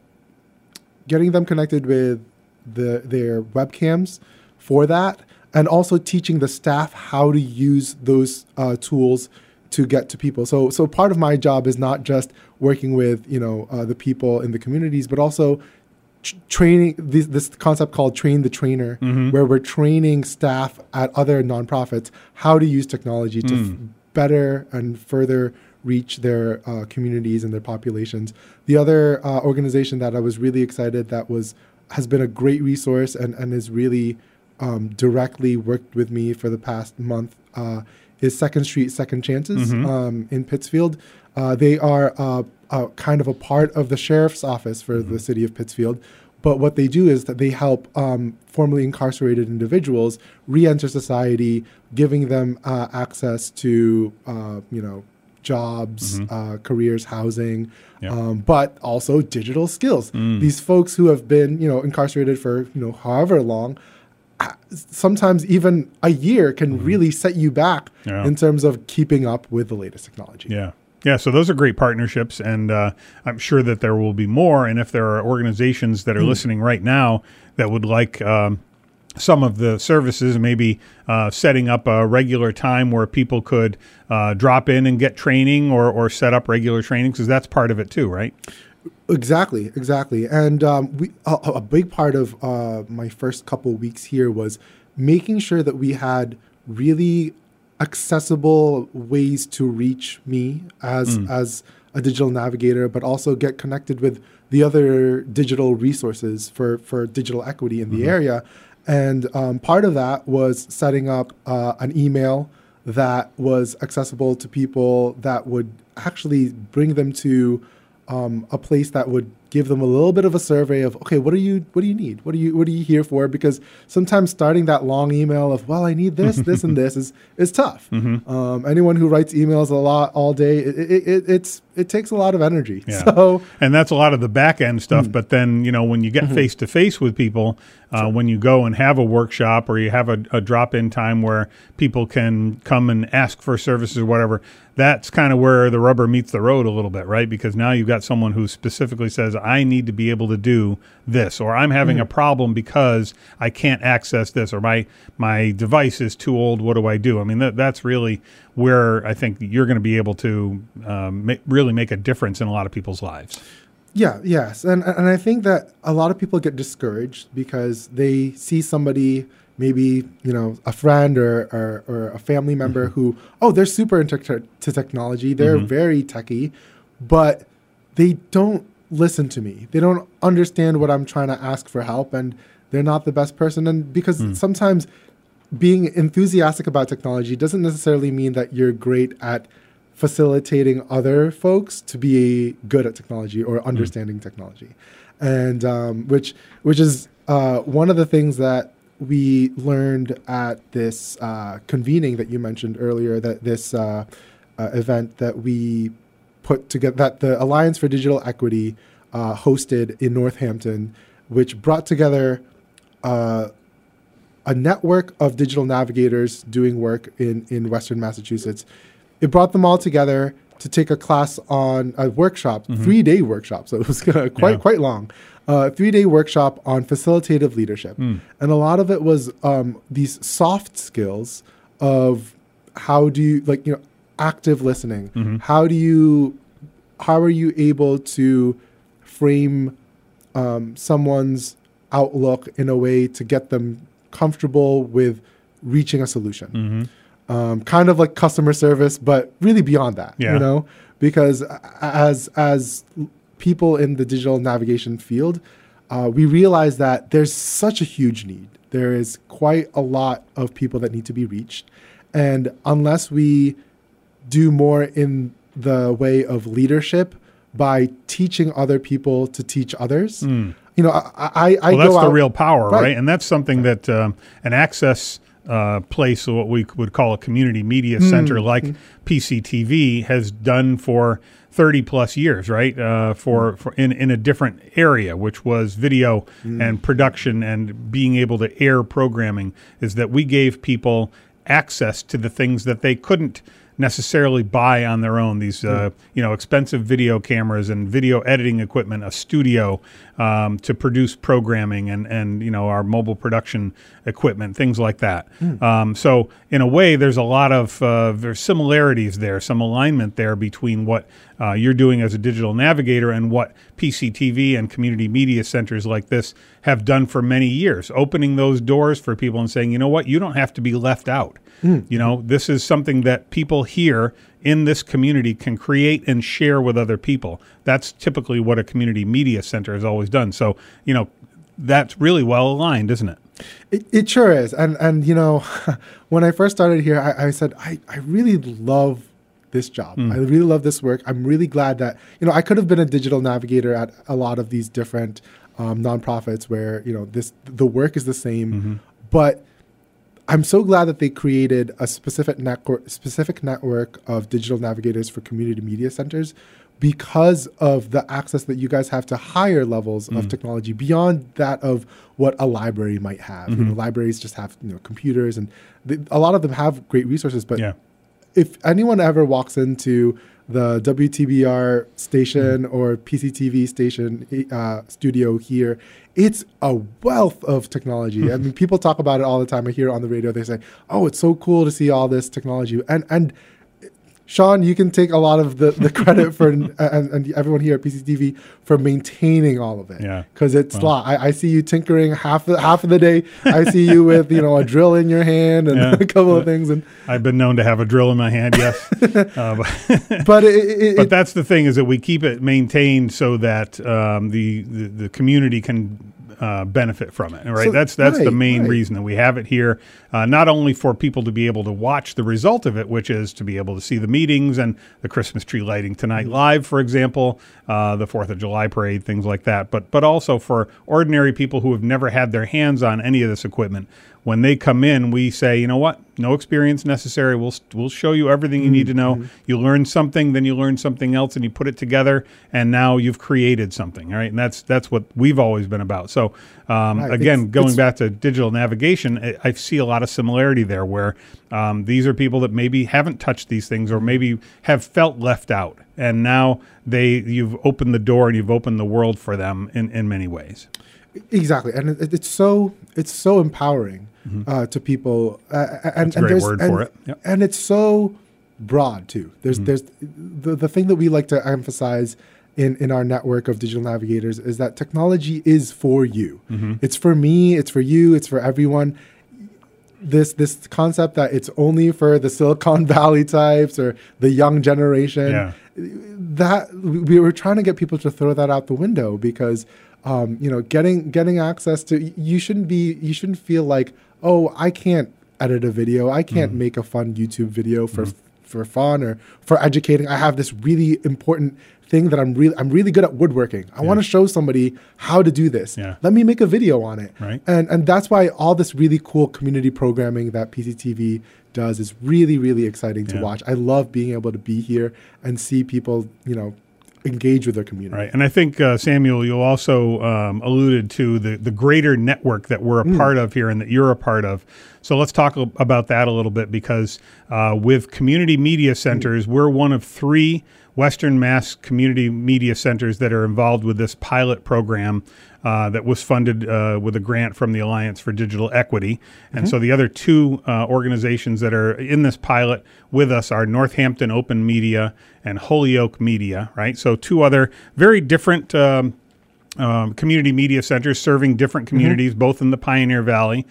getting them connected with the, their webcams for that, and also teaching the staff how to use those uh, tools to get to people. So, so part of my job is not just working with, you know, uh, the people in the communities, but also training this, this concept called train the trainer, mm-hmm. where we're training staff at other nonprofits how to use technology to mm. f- better and further reach their uh, communities and their populations. The other uh, organization that I was really excited that was has been a great resource and, and is really um, directly worked with me for the past month uh, is Second Street Second Chances Mhm. um, in Pittsfield. Uh, they are uh, uh, kind of a part of the sheriff's office for the city of Pittsfield. But what they do is that they help um, formerly incarcerated individuals re-enter society, giving them uh, access to, uh, you know, jobs, Mhm. uh, careers, housing, Yeah. um, but also digital skills. Mm. These folks who have been, you know, incarcerated for, you know, however long, uh, sometimes even a year can really set you back Yeah. in terms of keeping up with the latest technology. Yeah. Yeah, so those are great partnerships, and uh, I'm sure that there will be more. And if there are organizations that are Mm. listening right now that would like um, some of the services, maybe uh, setting up a regular time where people could uh, drop in and get training or, or set up regular training, because that's part of it too, right? Exactly, exactly. And um, we a, a big part of uh, my first couple weeks here was making sure that we had really accessible ways to reach me as Mm. as a digital navigator, but also get connected with the other digital resources for, for digital equity in the Mhm. area. And um, part of that was setting up uh, an email that was accessible to people that would actually bring them to um, a place that would give them a little bit of a survey of, okay, what do you what do you need? What are you what are you here for? Because sometimes starting that long email of, well, I need this, this, and this is is tough. Mhm. Um, anyone who writes emails a lot all day, it, it, it it's it takes a lot of energy. Yeah. So And that's a lot of the back end stuff. Mm. But then, you know, when you get Mhm. face to face with people, uh, when you go and have a workshop or you have a, a drop in time where people can come and ask for services or whatever, that's kind of where the rubber meets the road a little bit, right? Because now you've got someone who specifically says, I need to be able to do this, or I'm having Mhm. a problem because I can't access this, or my my device is too old. What do I do? I mean, that, that's really where I think you're going to be able to um, ma- really make a difference in a lot of people's lives. Yeah, yes. And and I think that a lot of people get discouraged because they see somebody, maybe, you know, a friend or, or, or a family member who, oh, they're super into te- to technology. They're Mhm. very techie, but they don't listen to me. They don't understand what I'm trying to ask for help, and they're not the best person. And because Mm. sometimes being enthusiastic about technology doesn't necessarily mean that you're great at facilitating other folks to be good at technology or understanding technology, and um, which which is uh, one of the things that we learned at this uh, convening that you mentioned earlier. That this uh, uh, event that we put together, that the Alliance for Digital Equity uh, hosted in Northampton, which brought together uh, a network of digital navigators doing work in, in Western Massachusetts. It brought them all together to take a class on a workshop, Mhm. three-day workshop. So it was quite Yeah. quite long. Uh, three-day workshop on facilitative leadership. Mm. And a lot of it was um, these soft skills of how do you, like, you know, active listening. Mhm. How do you, how are you able to frame um, someone's outlook in a way to get them comfortable with reaching a solution? Mhm. Um, kind of like customer service, but really beyond that, Yeah. you know, because a- as as people in the digital navigation field, uh, we realize that there's such a huge need. There is quite a lot of people that need to be reached, and unless we do more in the way of leadership by teaching other people to teach others, Mm. you know, I I, I Well, go that's the out- real power, right? Right. And that's something that um, an access uh, place, or what we would call a community media center Mm. like P C T V, has done for thirty plus years, right? Uh, for, for in, in a different area, which was video Mm. and production and being able to air programming, is that we gave people access to the things that they couldn't necessarily buy on their own. These, uh, you know, expensive video cameras and video editing equipment, a studio um, to produce programming, and and you know, our mobile production equipment, things like that. Mm. Um, so in a way, there's a lot of uh, there's similarities there, some alignment there between what uh, you're doing as a digital navigator and what P C T V and community media centers like this have done for many years, opening those doors for people and saying, you know what, you don't have to be left out. Mm. You know, this is something that people here in this community can create and share with other people. That's typically what a community media center has always done. So, you know, that's really well aligned, isn't it? It, it sure is. And, and you know, when I first started here, I, I said, I, I really love this job. Mm. I really love this work. I'm really glad that, you know, I could have been a digital navigator at a lot of these different um, nonprofits where, you know, this the work is the same, mm-hmm. but I'm so glad that they created a specific network, specific network of digital navigators for community media centers because of the access that you guys have to higher levels mm. of technology beyond that of what a library might have. Mm-hmm. You know, libraries just have, you know, computers, and they, a lot of them have great resources. But yeah. if anyone ever walks into the W T B R station mm. or P C T V station uh, studio here, it's a wealth of technology. I mean, people talk about it all the time. I hear it on the radio. They say, "Oh, it's so cool to see all this technology." And and Sean, you can take a lot of the, the credit for and, and everyone here at P C T V for maintaining all of it. Yeah, because it's well, a lot. I, I see you tinkering half the, half of the day. I see you with, you know, a drill in your hand and yeah. a couple of things. And I've been known to have a drill in my hand. Yes, uh, but but, it, it, but that's the thing, is that we keep it maintained so that um, the, the the community can Uh, benefit from it, right? So, that's that's right, the main right. reason that we have it here, uh, not only for people to be able to watch the result of it, which is to be able to see the meetings and the Christmas tree lighting tonight mm-hmm. live, for example, uh, the fourth of July parade, things like that, but but also for ordinary people who have never had their hands on any of this equipment. When they come in, we say, you know what, no experience necessary. We'll we'll show you everything you need to know. Mm-hmm. You learn something, then you learn something else, and you put it together, and now you've created something, all right? And that's that's what we've always been about. So, um, right. again, it's, going it's, back to digital navigation, I, I see a lot of similarity there, where um, these are people that maybe haven't touched these things or maybe have felt left out, and now they you've opened the door and you've opened the world for them in, in many ways. Exactly, and it, it's so it's so empowering. Mm-hmm. Uh, to people, uh, and, That's a and great there's word and, for it. Yep. and it's so broad too. There's mm-hmm. there's the the thing that we like to emphasize in in our network of digital navigators is that technology is for you. Mm-hmm. It's for me. It's for you. It's for everyone. This this concept that it's only for the Silicon Valley types or the young generation. Yeah. That we were trying to get people to throw that out the window because um, you know getting getting access to you shouldn't be you shouldn't feel like, oh, I can't edit a video. I can't mm. make a fun YouTube video for mm. for fun or for educating. I have this really important thing that I'm really I'm really good at woodworking. I yeah. want to show somebody how to do this. Yeah. Let me make a video on it. Right. And and that's why all this really cool community programming that P C T V does is really, really exciting to yeah. watch. I love being able to be here and see people, you know, engage with their community. Right. And I think, uh, Samuel, you also um, alluded to the, the greater network that we're a mm. part of here and that you're a part of. So let's talk a- about that a little bit, because uh, with community media centers, mm. we're one of three Western Mass community media centers that are involved with this pilot program uh, that was funded uh, with a grant from the Alliance for Digital Equity. And mm-hmm. so the other two uh, organizations that are in this pilot with us are Northampton Open Media and Holyoke Media, right? So two other very different um, um, community media centers serving different communities, mm-hmm. both in the Pioneer Valley.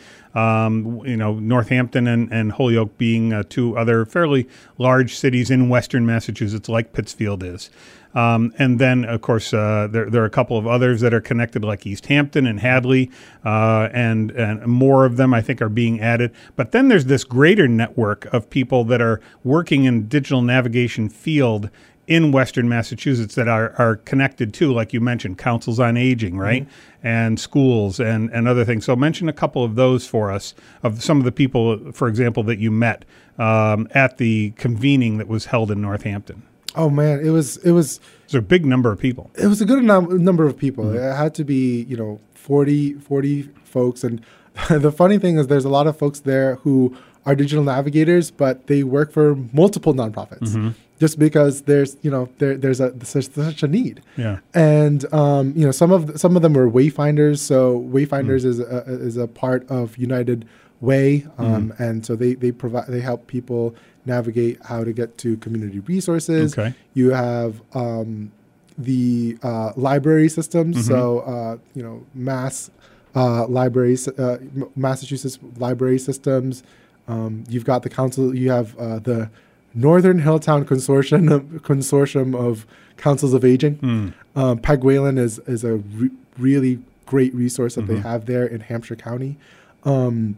Um, you know, Northampton and, and Holyoke being uh, two other fairly large cities in Western Massachusetts, like Pittsfield is. Um, and then, of course, uh, there, there are a couple of others that are connected, like East Hampton and Hadley, uh, and, and more of them, I think, are being added. But then there's this greater network of people that are working in digital navigation field in Western Massachusetts that are, are connected to, like you mentioned, councils on aging, right? Mm-hmm. And schools and, and other things. So mention a couple of those for us, of some of the people, for example, that you met um, at the convening that was held in Northampton. Oh man, it was it was It's a big number of people. It was a good num- number of people. Mm-hmm. It had to be, you know, forty, forty folks. And the funny thing is there's a lot of folks there who are digital navigators, but they work for multiple nonprofits. Mm-hmm. Just because there's, you know, there there's a there's such a need. Yeah. And um, you know, some of the, some of them are wayfinders. So wayfinders mm. is a, is a part of United Way, um, mm. and so they they provide they help people navigate how to get to community resources. Okay. You have um, the uh, library systems. Mm-hmm. So uh, you know, Mass uh, libraries, uh, Massachusetts library systems. Um, you've got the council. You have uh, the Northern Hilltown Consortium Consortium of Councils of Aging. Mm. Um, Peg Whalen is is a re- really great resource that Mm-hmm. they have there in Hampshire County. Um,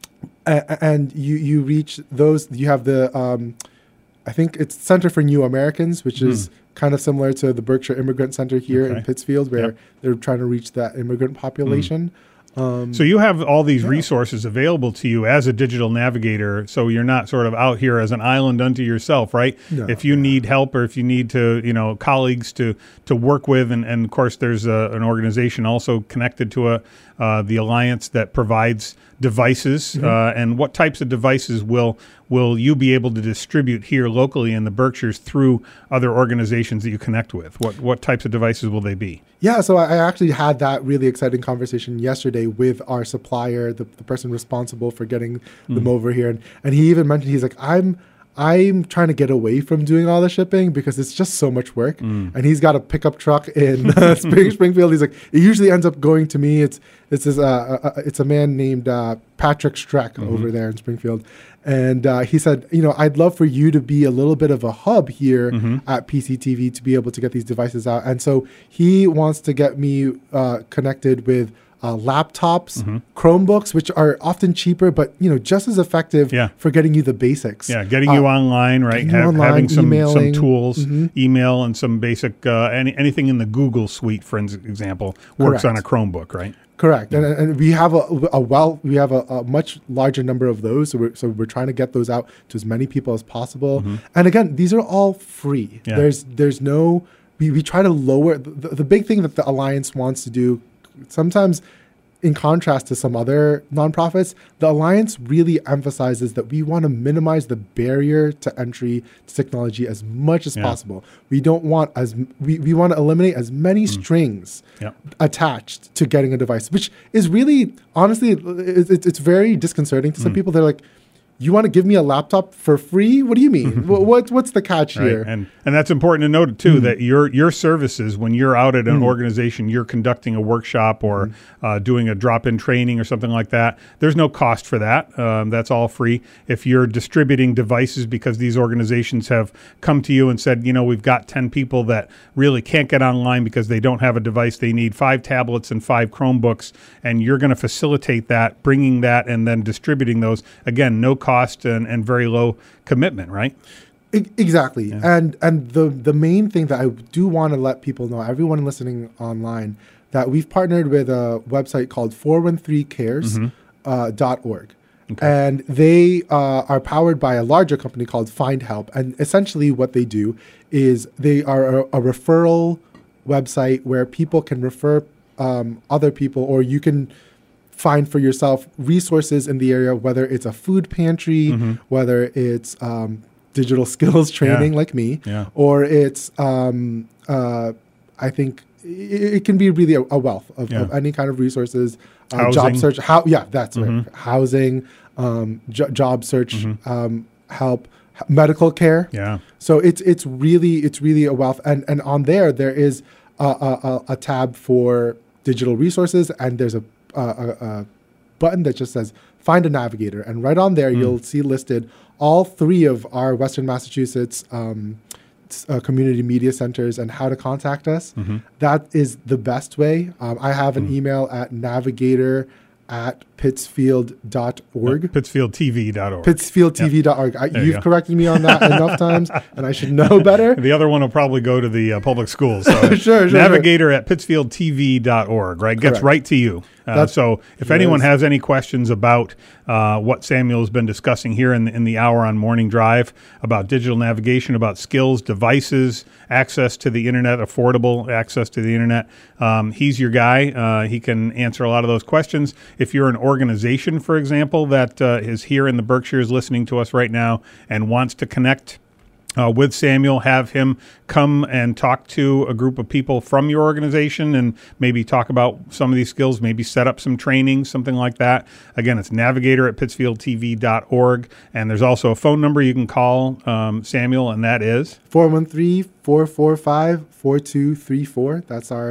a- and you you reach those. You have the um, I think it's Center for New Americans, which Mm. is kind of similar to the Berkshire Immigrant Center here Okay. in Pittsfield, where Yep. they're trying to reach that immigrant population. Um, So you have all these Yeah. resources available to you as a digital navigator, so you're not sort of out here as an island unto yourself, right? No, if you need help or if you need to, you know, colleagues to to work with, and, and of course there's a, an organization also connected to a uh, the alliance that provides devices. Mm-hmm. Uh, and what types of devices will will you be able to distribute here locally in the Berkshires through other organizations that you connect with? What what types of devices will they be? Yeah, so I I actually had that really exciting conversation yesterday with our supplier, the, the person responsible for getting them over here, and, and he even mentioned, he's like, I'm I'm trying to get away from doing all the shipping because it's just so much work. And he's got a pickup truck in uh, Spring, Springfield. He's like, it usually ends up going to me. It's it's this, uh, uh, it's a man named uh, Patrick Streck over there in Springfield. And uh, he said, you know, I'd love for you to be a little bit of a hub here at P C T V to be able to get these devices out. And so he wants to get me uh, connected with uh, laptops, Chromebooks, which are often cheaper, but, you know, just as effective Yeah. for getting you the basics. Yeah, getting Uh, you online, right? getting you Have, online, having some, some emailing. tools, Mhm. email, and some basic uh, any, anything in the Google suite, for ins- example, works on a Correct. Chromebook, right? Correct, and, and we have a, a well, we have a, a much larger number of those, so we're, so we're trying to get those out to as many people as possible. And again, these are all free. Yeah. There's there's no we, we try to lower the, the big thing that the Alliance wants to do. Sometimes, in contrast to some other nonprofits, the Alliance really emphasizes that we want to minimize the barrier to entry to technology as much as Yeah. possible. We don't want as we, we want to eliminate as many strings Yep. attached to getting a device, which is really, honestly, it's, it's it's very disconcerting to some people. They're like, you want to give me a laptop for free? What do you mean? what, what What's the catch Right. here? And and that's important to note too, that your your services, when you're out at an organization, you're conducting a workshop or uh, doing a drop-in training or something like that, there's no cost for that. Um, that's all free. If you're distributing devices because these organizations have come to you and said, you know, we've got ten people that really can't get online because they don't have a device, they need five tablets and five Chromebooks, and you're going to facilitate that, bringing that and then distributing those. Again, no cost and, and very low commitment, right? E- Exactly. And and the the main thing that I do want to let people know, everyone listening online, that we've partnered with a website called four one three cares uh, dot org. And they uh, are powered by a larger company called Find Help. And essentially what they do is they are a, a referral website where people can refer um, other people, or you can find for yourself resources in the area, whether it's a food pantry, whether it's um, digital skills training Yeah. like me, Yeah. or it's, um, uh, I think it, it can be really a, a wealth of, Yeah. of any kind of resources, uh, Housing. job search, how, yeah, that's right. Housing, um, jo- job search, um, help, h- medical care. Yeah. So it's it's really it's really a wealth, and and on there there is a, a, a- a tab for digital resources, and there's a, a, a, a button that just says find a navigator, and right on there you'll see listed all three of our Western Massachusetts um, s- uh, community media centers and how to contact us. That is the best way. Um, I have an email at navigator at pittsfield dot org. Pittsfield T V dot org. pittsfield T V dot org. I, There you you've go. corrected me on that enough times, and I should know better. The other one will probably go to the uh, public schools. So Sure, sure, Navigator at pittsfield T V dot org, right? Gets Correct. right to you. Uh, That's- so if anyone yes. has any questions about uh, what Samuel has been discussing here in the, in the hour on Morning Drive, about digital navigation, about skills, devices, access to the internet, affordable access to the internet, um, he's your guy. Uh, he can answer a lot of those questions. If you're an organization, for example, that uh, is here in the Berkshires listening to us right now and wants to connect Uh, with Samuel, have him come and talk to a group of people from your organization and maybe talk about some of these skills, maybe set up some training, something like that. Again, it's navigator at pittsfield T V dot org. And there's also a phone number you can call um, Samuel, and that is four one three, four four five, four two three four. That's our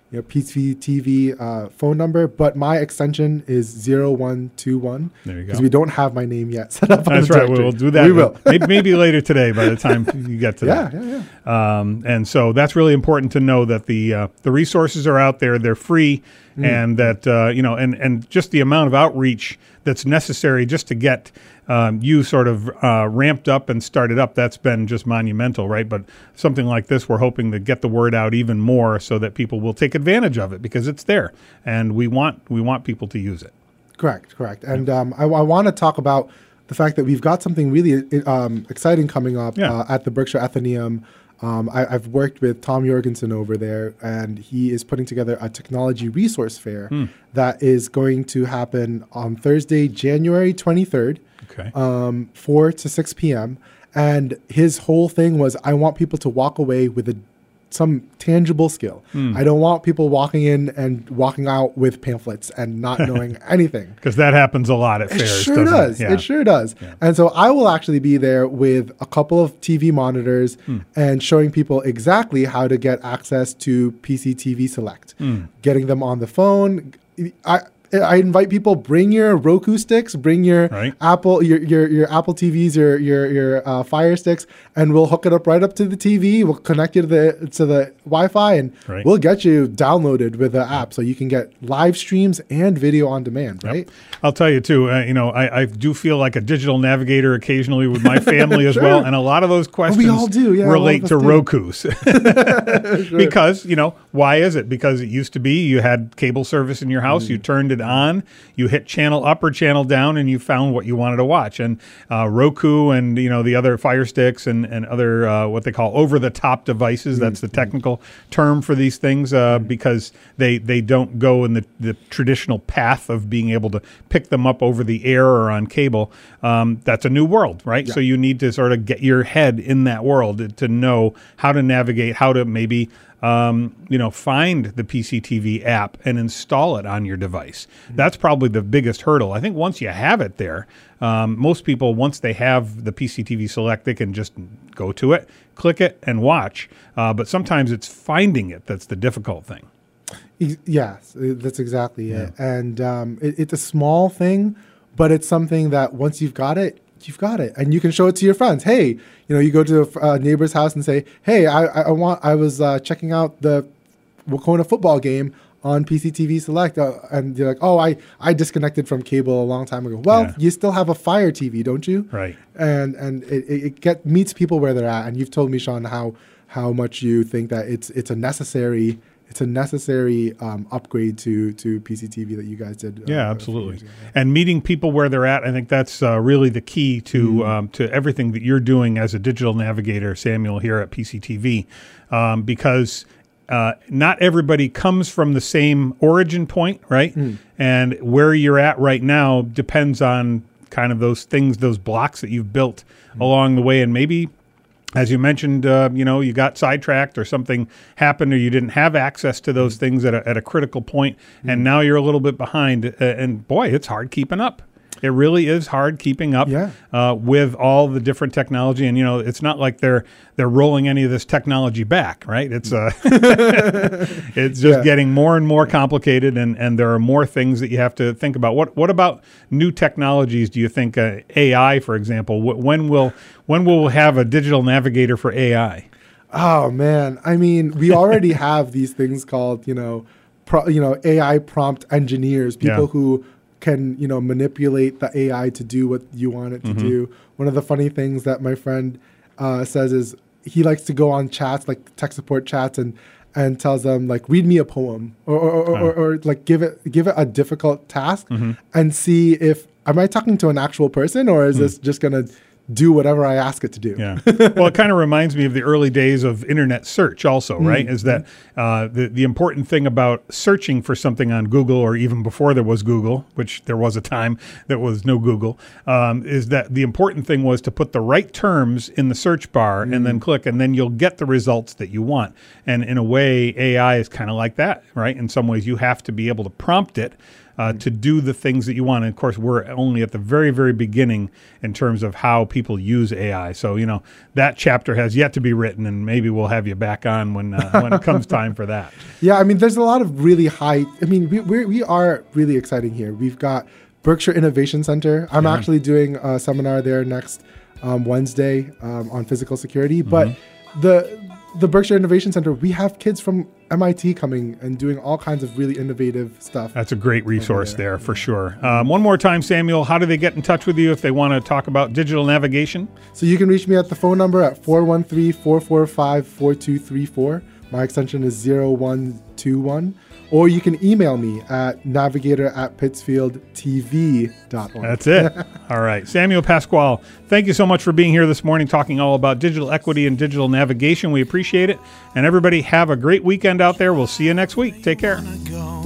you know, P C T V uh, phone number, but my extension is zero one two one. There you go. Because we don't have my name yet set up on That's the right. directory. We'll do that. We will. maybe, maybe later today by the time you get to yeah, that. Yeah, yeah, Um, and so that's really important to know that the uh, the resources are out there. They're free, mm. and that uh, you know, and and just the amount of outreach that's necessary just to get um, you sort of uh, ramped up and started up. That's been just monumental, right? But something like this, we're hoping to get the word out even more so that people will take advantage of it because it's there, and we want we want people to use it. Correct, correct. And um, I, I want to talk about the fact that we've got something really um, exciting coming up yeah. uh, at the Berkshire Athenaeum. Um, I, I've worked with Tom Jorgensen over there, and he is putting together a technology resource fair hmm. that is going to happen on Thursday, January twenty-third, okay. um, four to six p.m. And his whole thing was, I want people to walk away with a some tangible skill. Hmm. I don't want people walking in and walking out with pamphlets and not knowing anything. Because that happens a lot at It fairs, sure doesn't does. it? Yeah. It sure does. Yeah. And so I will actually be there with a couple of T V monitors Hmm. and showing people exactly how to get access to P C T V Select, Hmm. getting them on the phone. I I invite people, bring your Roku sticks, bring your Right. Apple, your, your your Apple T Vs, your your your uh, Fire Sticks, and we'll hook it up right up to the T V. We'll connect you to the to the Wi-Fi, and Right. we'll get you downloaded with the app, so you can get live streams and video on demand. Right? I'll tell you too. Uh, you know, I, I do feel like a digital navigator occasionally with my family as Sure. well, and a lot of those questions all do, yeah, a lot relate of to us do. Roku's. Because you know, why is it? Because it used to be you had cable service in your house, Mm. you turned it on, you hit channel up or channel down, and you found what you wanted to watch. And uh, Roku and you know the other Fire Sticks and and other uh, what they call over the top devices. Mm. That's the technical term for these things uh, because they they don't go in the the traditional path of being able to pick them up over the air or on cable. Um, that's a new world, right? Yeah. So you need to sort of get your head in that world to know how to navigate, how to maybe um, you know find the P C T V app and install it on your device. Mm-hmm. That's probably the biggest hurdle. I think once you have it there, um, most people, once they have the P C T V Select, they can just go to it, click it, and watch. Uh, but sometimes it's finding it that's the difficult thing. Ex- Yes, uh, that's exactly it. And um, it, it's a small thing, but it's something that once you've got it, you've got it, and you can show it to your friends. Hey, you know, you go to a uh, neighbor's house and say, "Hey, I, I I want. I was uh, checking out the Wacona football game on P C T V Select," uh, and you're like, "Oh, I I disconnected from cable a long time ago." Well, Yeah. you still have a Fire T V, don't you? Right. And and it, it it get meets people where they're at. And you've told me, Sean, how how much you think that it's it's a necessary. It's a necessary um, upgrade to to P C T V that you guys did. Uh, Yeah, a few absolutely. years ago. And meeting people where they're at, I think that's uh, really the key to um, to everything that you're doing as a digital navigator, Samuel, here at P C T V, um, because uh, not everybody comes from the same origin point, right? Mm. And where you're at right now depends on kind of those things, those blocks that you've built mm. along the way, and maybe. As you mentioned, uh, you know, you got sidetracked or something happened or you didn't have access to those things at a, at a critical point, and now you're a little bit behind. Uh, and boy, it's hard keeping up. It really is hard keeping up Yeah. uh, with all the different technology. And, you know, it's not like they're they're rolling any of this technology back, right? It's uh, it's just Yeah. getting more and more complicated, and, and there are more things that you have to think about. What what about new technologies do you think, uh, A I, for example? Wh- When will when will we have a digital navigator for A I? Oh man, I mean, we already have these things called, you know, pro, you know, A I prompt engineers, people Yeah. who can, you know, manipulate the A I to do what you want it to Mm-hmm. do. One of the funny things that my friend uh, says is he likes to go on chats, like tech support chats, and and tells them like, read me a poem, or or, or, Oh. or, or like give it give it a difficult task, Mm-hmm. and see if am I talking to an actual person, or is this just gonna do whatever I ask it to do? Yeah. Well, it kind of reminds me of the early days of internet search also, right? Is that uh, the, the important thing about searching for something on Google, or even before there was Google, which there was a time that was no Google, um, is that the important thing was to put the right terms in the search bar and then click, and then you'll get the results that you want. And in a way, A I is kind of like that, right? In some ways, you have to be able to prompt it uh, to do the things that you want. And of course, we're only at the very, very beginning in terms of how people use A I. So, you know, that chapter has yet to be written, and maybe we'll have you back on when uh, when it comes time for that. Yeah, I mean, there's a lot of really high, I mean, we we're, we are really exciting here. We've got Berkshire Innovation Center. I'm yeah. actually doing a seminar there next um, Wednesday um, on physical security. But mm-hmm. the the Berkshire Innovation Center, we have kids from M I T coming and doing all kinds of really innovative stuff. That's a great resource there. there for sure. Um, one more time, Samuel, how do they get in touch with you if they want to talk about digital navigation? So you can reach me at the phone number at four one three, four four five, four two three four. My extension is zero one two one. Or you can email me at navigator at pittsfield t v dot org. That's it. All right. Samuel Pasquale, thank you so much for being here this morning talking all about digital equity and digital navigation. We appreciate it. And everybody have a great weekend out there. We'll see you next week. Take care.